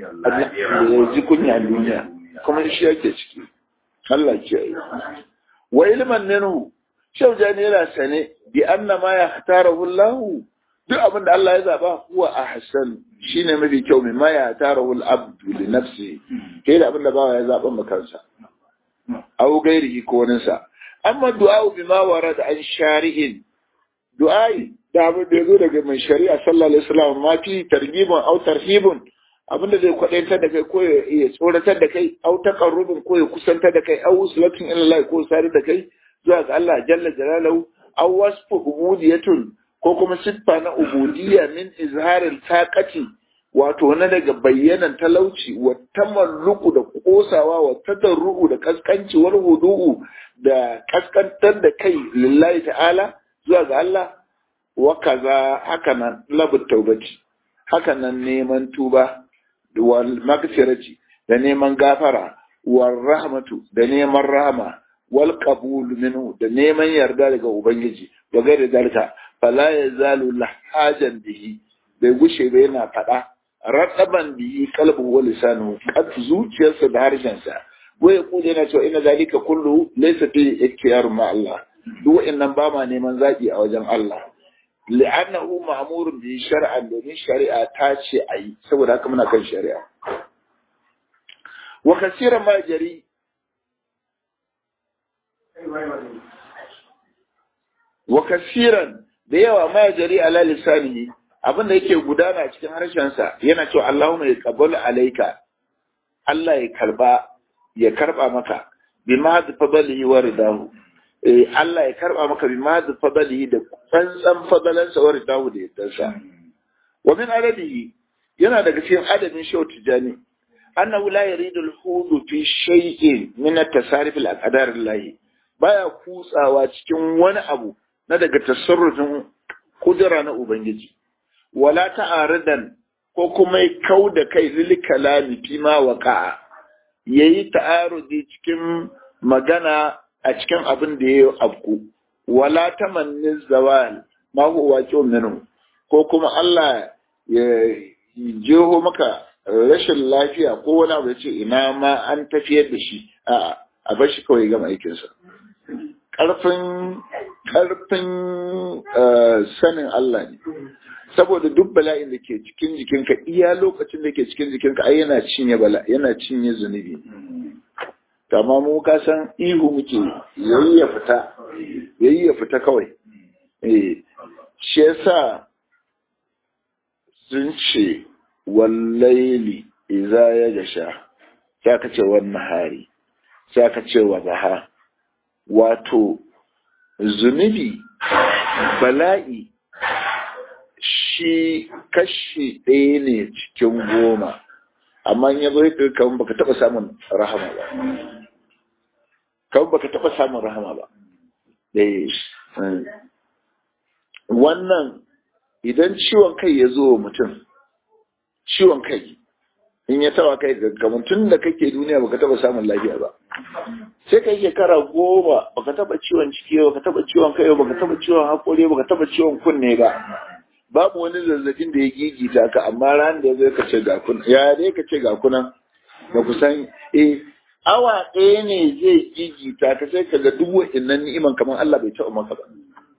ya ji kunya duniya kuma shi yake ciki. Allah ke yi. wa ilman minhu shaujani yana sane bi anna ma yahtarahu Allah duk abin da Allah ya zaba huwa ahsan shine mafi kyau mai ma yahtarahu al-abd li nafsi kai da abin da bawa ya zaba maka kansa aw gairihi ko wani sa amma du'a bima warada an shari'in du'ai da abin da yazo daga mai shari'a sallallahu alaihi wasallam ma fi targhibun aw tarhibun abinda zai kwadaitar da kai ko ya tsoratar da kai au taqarrubun ko ya kusantar da kai au uslatun ila Allah ko sare da kai zuwa ga Allah jalla jalaluhu aw wasfu ubudiyatun ko kuma siffa na ubudiyya min izharil taqati wato na daga bayyanan talauci wa tamalluku da kosawa wa tadarru da kaskanci wal hudu'u da kaskantar da kai lillahi ta'ala zuwa ga Allah wa kaza haka nan labu taubati haka nan neman tuba wal magfirati da neman gafara wal rahmatu da neman rahama wal qabul minhu da neman yarda daga ubangiji da gaida dalika fala yazalu lahajan bihi bai gushe ba yana fada radaban bihi qalbu wa lisanu qad zuciyarsa da harshensa waye ku yana cewa ina zalika kullu laysa fi ikhtiyar ma Allah duk wa'annan ba ma neman zaki a wajen Allah li'annahu ma'murun bi shar'an domin shari'a ta ce ayi saboda haka muna kan shari'a wa kaseeran ma jari wa kaseeran da yawa ma jari ala lisanihi abinda yake gudana cikin harshen sa yana cewa Allahumma yaqbalu alayka Allah ya karba ya karba maka bima fadlihi wa ridahu Allah ya karba maka bi ma da fadalihi da tsantsan fadalansa wa ridahu da yaddansa wa min adadihi yana daga cikin adadin shaw tijani annahu la yuridu al-hudu fi shay'in min at-tasarruf al-aqdar Allah baya kutsawa cikin wani abu na daga tasarrufin kudura na ubangiji wala ta'aridan ko kuma kauda kai lil kalami fi ma waqa'a yayi ta'arudi cikin magana a cikin abin da ya afku wala tamanni zawal ma huwa waqi'un minhu ko kuma Allah ya jeho maka rashin lafiya ko wani abu ya ce ina ma an tafiyar da shi a a bar shi kawai gama aikin sa karfin karfin sanin Allah ne saboda duk bala'in da ke cikin jikinka iya lokacin da ke cikin jikinka ai yana cinye bala yana cinye zunubi amma mu ka san ihu muke yayi ya fita yayi ya fita kawai eh shi yasa sun ce wallaili idza ya gasha sai ka ce wannan hari sai ka ce wa zaha wato zunubi bala'i shi kashi ɗaya ne cikin goma amma in yazo yake kawai baka taba samun rahama ba kawai baka taba samun rahama ba eh wannan idan ciwon kai ya zo mutum ciwon kai in ya tawa kai kamar tun da kake duniya baka taba samun lafiya ba sai kai shekara goma baka taba ciwon ciki baka taba ciwon kai baka taba ciwon hakori baka taba ciwon kunne ba babu wani zazzabin da ya gigita ka amma ran da zai ka ce ga kuna ya dai ka ce ga kuna ba ku san eh awa ɗaya ne zai gigita ka sai ka ga duk wa'annan ni'iman kamar Allah bai taɓa maka ba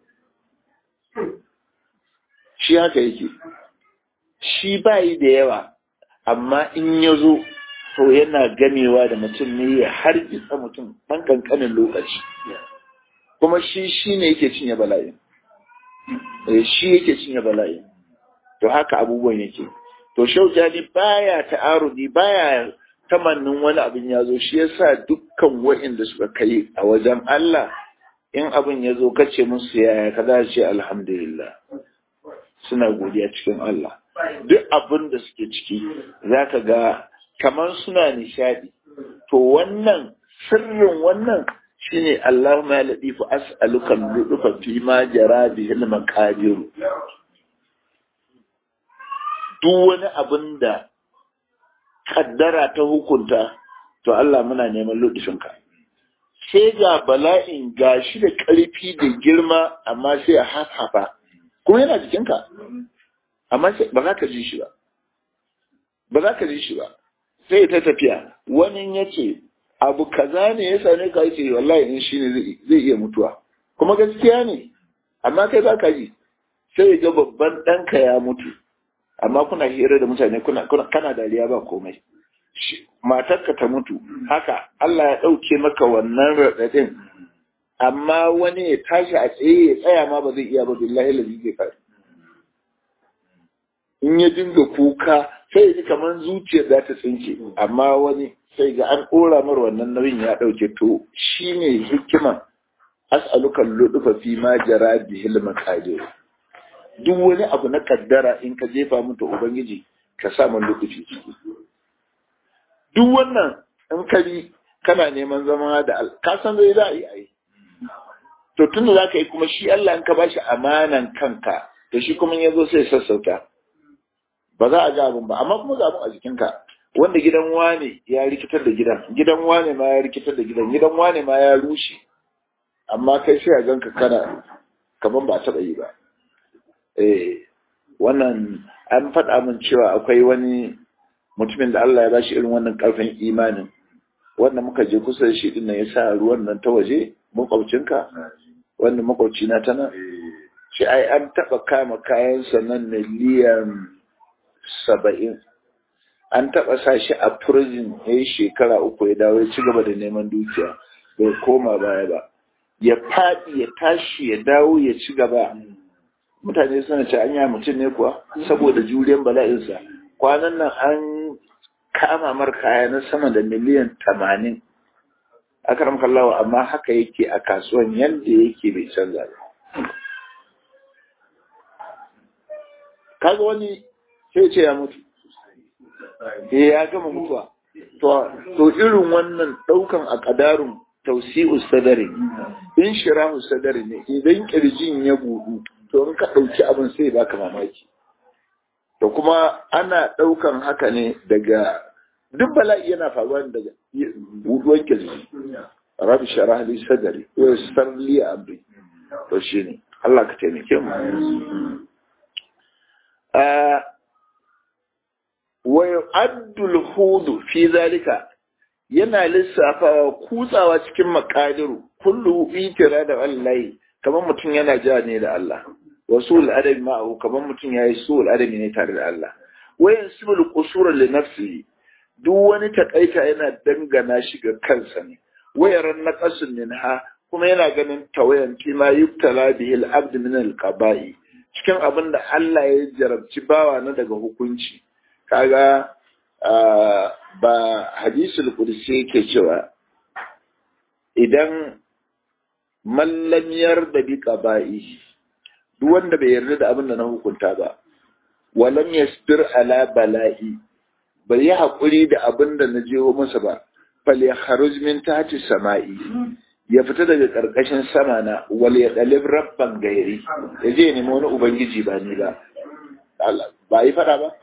shi haka yake shi bayi da yawa amma in ya zo to yana gamewa da mutum ne ya hargitsa mutum ɗan ƙanƙanin lokaci kuma shi shi ne yake cinye bala'i shi yake cinye bala'i to haka abubuwan yake to shaujani baya ta'arudi baya tamannin wani abin ya zo shi yasa dukkan wa'inda suka kai a wajen Allah in abin ya zo kace musu yaya kaza ce alhamdulillah suna godiya cikin Allah duk abin da suke ciki zaka ga kamar suna nishadi to wannan sirrin wannan shine Allahumma ya latifu as'aluka al-lutfa fi ma jara bihi al-maqadir duk wani abin da kaddara ta hukunta to Allah muna neman lutufinka sai ga bala'in gashi da ƙarfi da girma amma sai a hafafa kuma yana jikinka amma ba za ka ji shi ba ba za ka ji shi ba sai ta tafiya wani ya ce abu kaza ne ya same ka yace wallahi in shine zai zai iya mutuwa kuma gaskiya ne amma kai ba ka ji sai ga babban ɗanka ya mutu amma kuna hira da mutane kuna kana dariya ba komai matarka ta mutu haka Allah ya ɗauke maka wannan raɗaɗin amma wani ya tashi a tsaye ya tsaya ma ba zai iya ba billahi lazi zai faɗi in ya dinga kuka sai ya ji kamar zuciyar za ta tsinke amma wani sai ga an ɗora mar wannan nauyin ya ɗauke to shine hikima as'alukan ludufa fi ma jara bihil maqadir duk wani abu na kaddara in ka jefa mutu ubangiji ka sa man lokaci ciki duk wannan in ka bi kana neman zama da ka san zai za a yi ai to tunda za ka yi kuma shi Allah in ka bashi amanan kanka to shi kuma ya zo sai sassauta ba za a ga abin ba amma kuma ga abin a jikinka wanda gidan wane ya rikitar da gidan gidan wane ma ya rikitar da gidan gidan wane ma ya rushe amma kai sai a ganka kana kaman ba taɓa yi ba eh wannan an faɗa min cewa akwai wani mutumin da Allah ya bashi irin wannan ƙarfin imanin wanda muka je kusa da shi din nan ya sa ruwan nan ta waje makwabcinka wanda makwabci na ta nan shi ai an taɓa kama kayan nan miliyan saba'in an taɓa sa shi a prison ya yi shekara uku ya dawo ya ci gaba da neman dukiya bai koma baya ba ya faɗi ya tashi ya dawo ya ci gaba mutane suna ce an yi mutum ne kuwa saboda juriyan bala'insa kwanan nan an kama mar kaya na sama da miliyan tamanin akaram kallawa amma haka yake a kasuwan yadda yake bai canza ba kaga wani sai ce ya mutu eh ya gama mutuwa to to irin wannan daukan a kadarun tausi'u sadari in shirahu sadari ne idan kirjin ya budu to in ka dauki abin sai baka mamaki to kuma ana daukan haka ne daga duk bala'i yana faruwa daga buduwan kirji rabbi sharah li sadri wa yassir li amri to shine Allah ka taimake mu a wa yu'addu al-hudu fi zalika yana lissafawa kutsawa cikin makadiru kullu itira da wallahi kamar mutum yana ja ne da Allah wasul adabi ma'ahu kamar mutum yayi sul adabi ne tare da Allah wayan sibul qusura li nafsi duk wani takaita yana dangana shi ga kansa ne wayaran naqasun minha kuma yana ganin tawayan kima yubtala bihi al-abd min al-qaba'i cikin abin da Allah ya jarabci bawa na daga hukunci kaga ba hadisul qudsi yake cewa idan mallam yarda bi qaba'i duk wanda bai yarda da abin da na hukunta ba walam yasbir ala bala'i bai yi hakuri da abin da na jewo masa ba fal yakhruj min tahti sama'i ya fita daga karkashin sama na wal yadalib rabban gairi yaje ne wani ubangiji ba ni ba Allah ba yi fada ba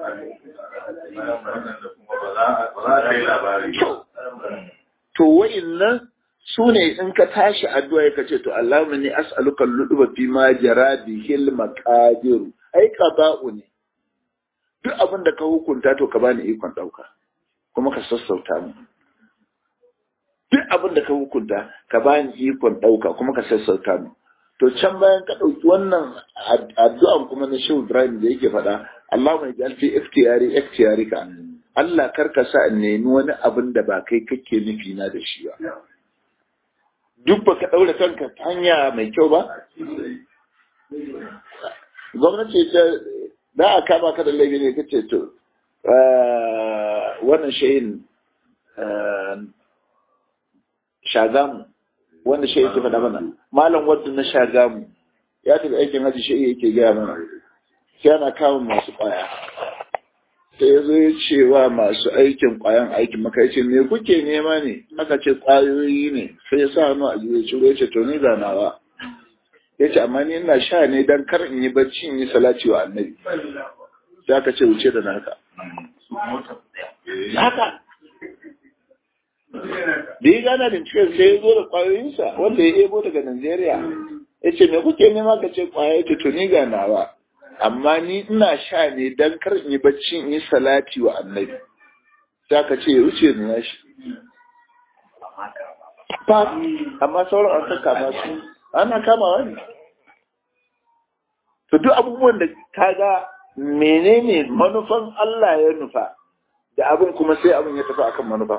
to wa'innan su ne in ka tashi addu'a ka ce to Allahumma ni as'aluka al-luduba fi ma jara bihil maqadir ai qada'u ne duk abin da ka hukunta to ka bani ikon dauka kuma ka sassauta mu duk abin da ka hukunta ka bani ikon dauka kuma ka sassauta mu to can bayan ka dauki wannan addu'an kuma na Shehu Ibrahim da yake faɗa Allahumma ij'al fi ikhtiyari ikhtiyarika Allah karka sa in nemi wani abin da ba kai kake nufi na da shi ba duk ba ka ɗaure kanka hanya mai kyau ba? Gwamnati ta za a kama ka da laifi ne kace to wannan shayin shagamu wanda shayi ke faɗa mana malam wadda na shagamu ya tafi aikin haji shayi yake gaya mana sai ana kama masu ƙwaya sai ya zo ya ce wa masu aikin ƙwayan aikin maka ya ce me kuke nema ne aka ce ƙwayoyi ne sai ya sa hannu a jiya ciro ya ce to ni zanawa ya ce amma ni ina sha ne don kar in yi bacci in yi salati wa annabi sai aka ce wuce da naka haka da ya gana da cikin sai ya zo da ƙwayoyinsa wanda ya ebo daga Najeriya ya ce me kuke nema ka ce ƙwaya ya ce to ni ganawa amma ni ina sha ne don kar in yi bacci in yi salati wa annabi za ka ce ya wuce ni na shi fa amma sauran an kama su ana kamawa ne. To duk abubuwan da kaga menene manufan Allah ya nufa da abin kuma sai abin ya tafi akan manufa.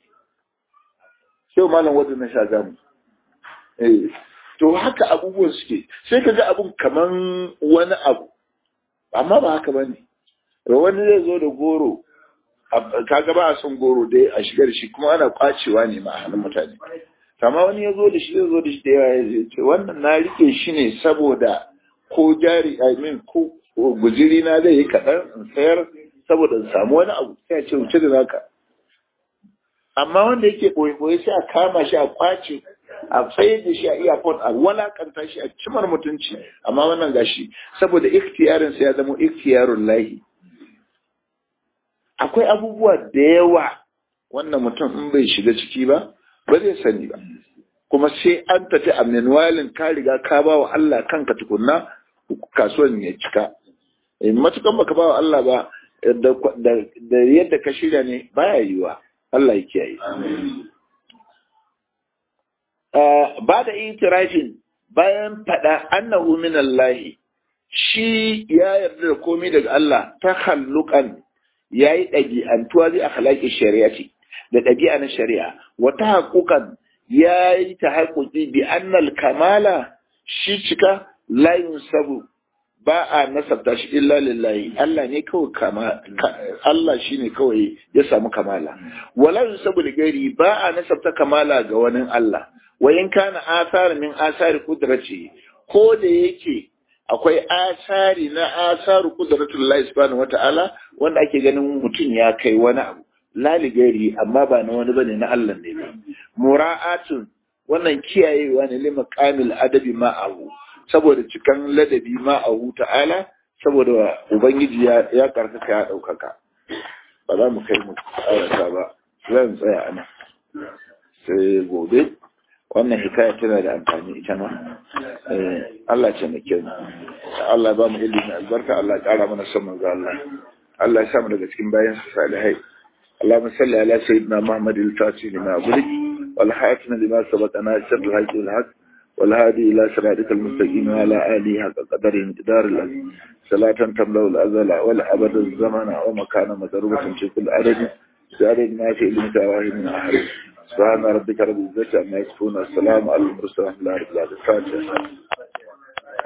Sai malam wadda na sha gamu. Eh to haka abubuwan suke sai kaga abun kaman wani abu amma ba haka bane. Wani zai zo da goro kaga ba a son goro dai a shigar shi kuma ana kwacewa ne ma a hannun mutane. Kama wani ya zo da shi zai zo da shi da yawa ya ce wannan na rike shi ne saboda ko jari I mean ko guziri na zai yi kaɗan in sayar saboda in samu wani abu sai a ce wuce da zaka. Amma wanda yake ɓoye-ɓoye sai a kama shi a kwace a sayar da shi a iyakon a walakanta shi a cimar mutunci amma wannan gashi saboda ikhtiyarin sa ya zama ikhtiyarun lahi. Akwai abubuwa da yawa wannan mutum in bai shiga ciki ba ba zai sani ba kuma sai an tafi a minwalin ka riga ka ba wa Allah kanka tukunna kasuwan ya cika. Matukan baka ba wa Allah ba da yadda ka shirya ne baya yiwa. Allah ya kiyaye. Ba da itirafin bayan faɗa annahu min Allah shi ya yarda da komai daga Allah ta hallukan yayi ɗabi'antuwa zai akhlaqi shari'ati da ɗabi'a na shari'a wata haƙuƙan yayi ta haƙuƙi bi annal kamala shi cika la yunsabu ba a nasabta shi illa lillahi Allah ne kawai kama Allah shine kawai ya samu kamala wala yunsabu li ghairi ba a nasabta kamala ga wani Allah wa in kana asar min asari qudrati ko da yake akwai asari na asaru qudratullahi subhanahu wataala wanda ake ganin mutum ya kai wani abu la li ghairi amma ba na wani bane na Allah ne ba mura'atun wannan kiyayewa ne li maqamil adabi ma'ahu saboda cikan ladabi ma'ahu ta'ala saboda ubangiji ya ya karkaka ya daukaka ba za mu kai mu ayata ba zan tsaya ana sai gobe wannan hikaya tana da amfani ita ma eh Allah ce mai kyau Allah ba mu ilimi albarka Allah ya kara mana son manzo Allah Allah ya sa mu daga cikin bayan salihai اللهم صل على سيدنا محمد الفاتح لما أغلق والحاكم لما سبق ناصر الحق والحق والهادي إلى صراطك المستقيم وعلى آله حق قدره مقدار العظيم صلاة تملأ الأزل والأبد الزمن ومكان مضروبة في كل عدد زاد ما في علمك واحد من أحد سبحان ربك رب العزة عما يصفون السلام على المرسلين ورحمة الله وبركاته.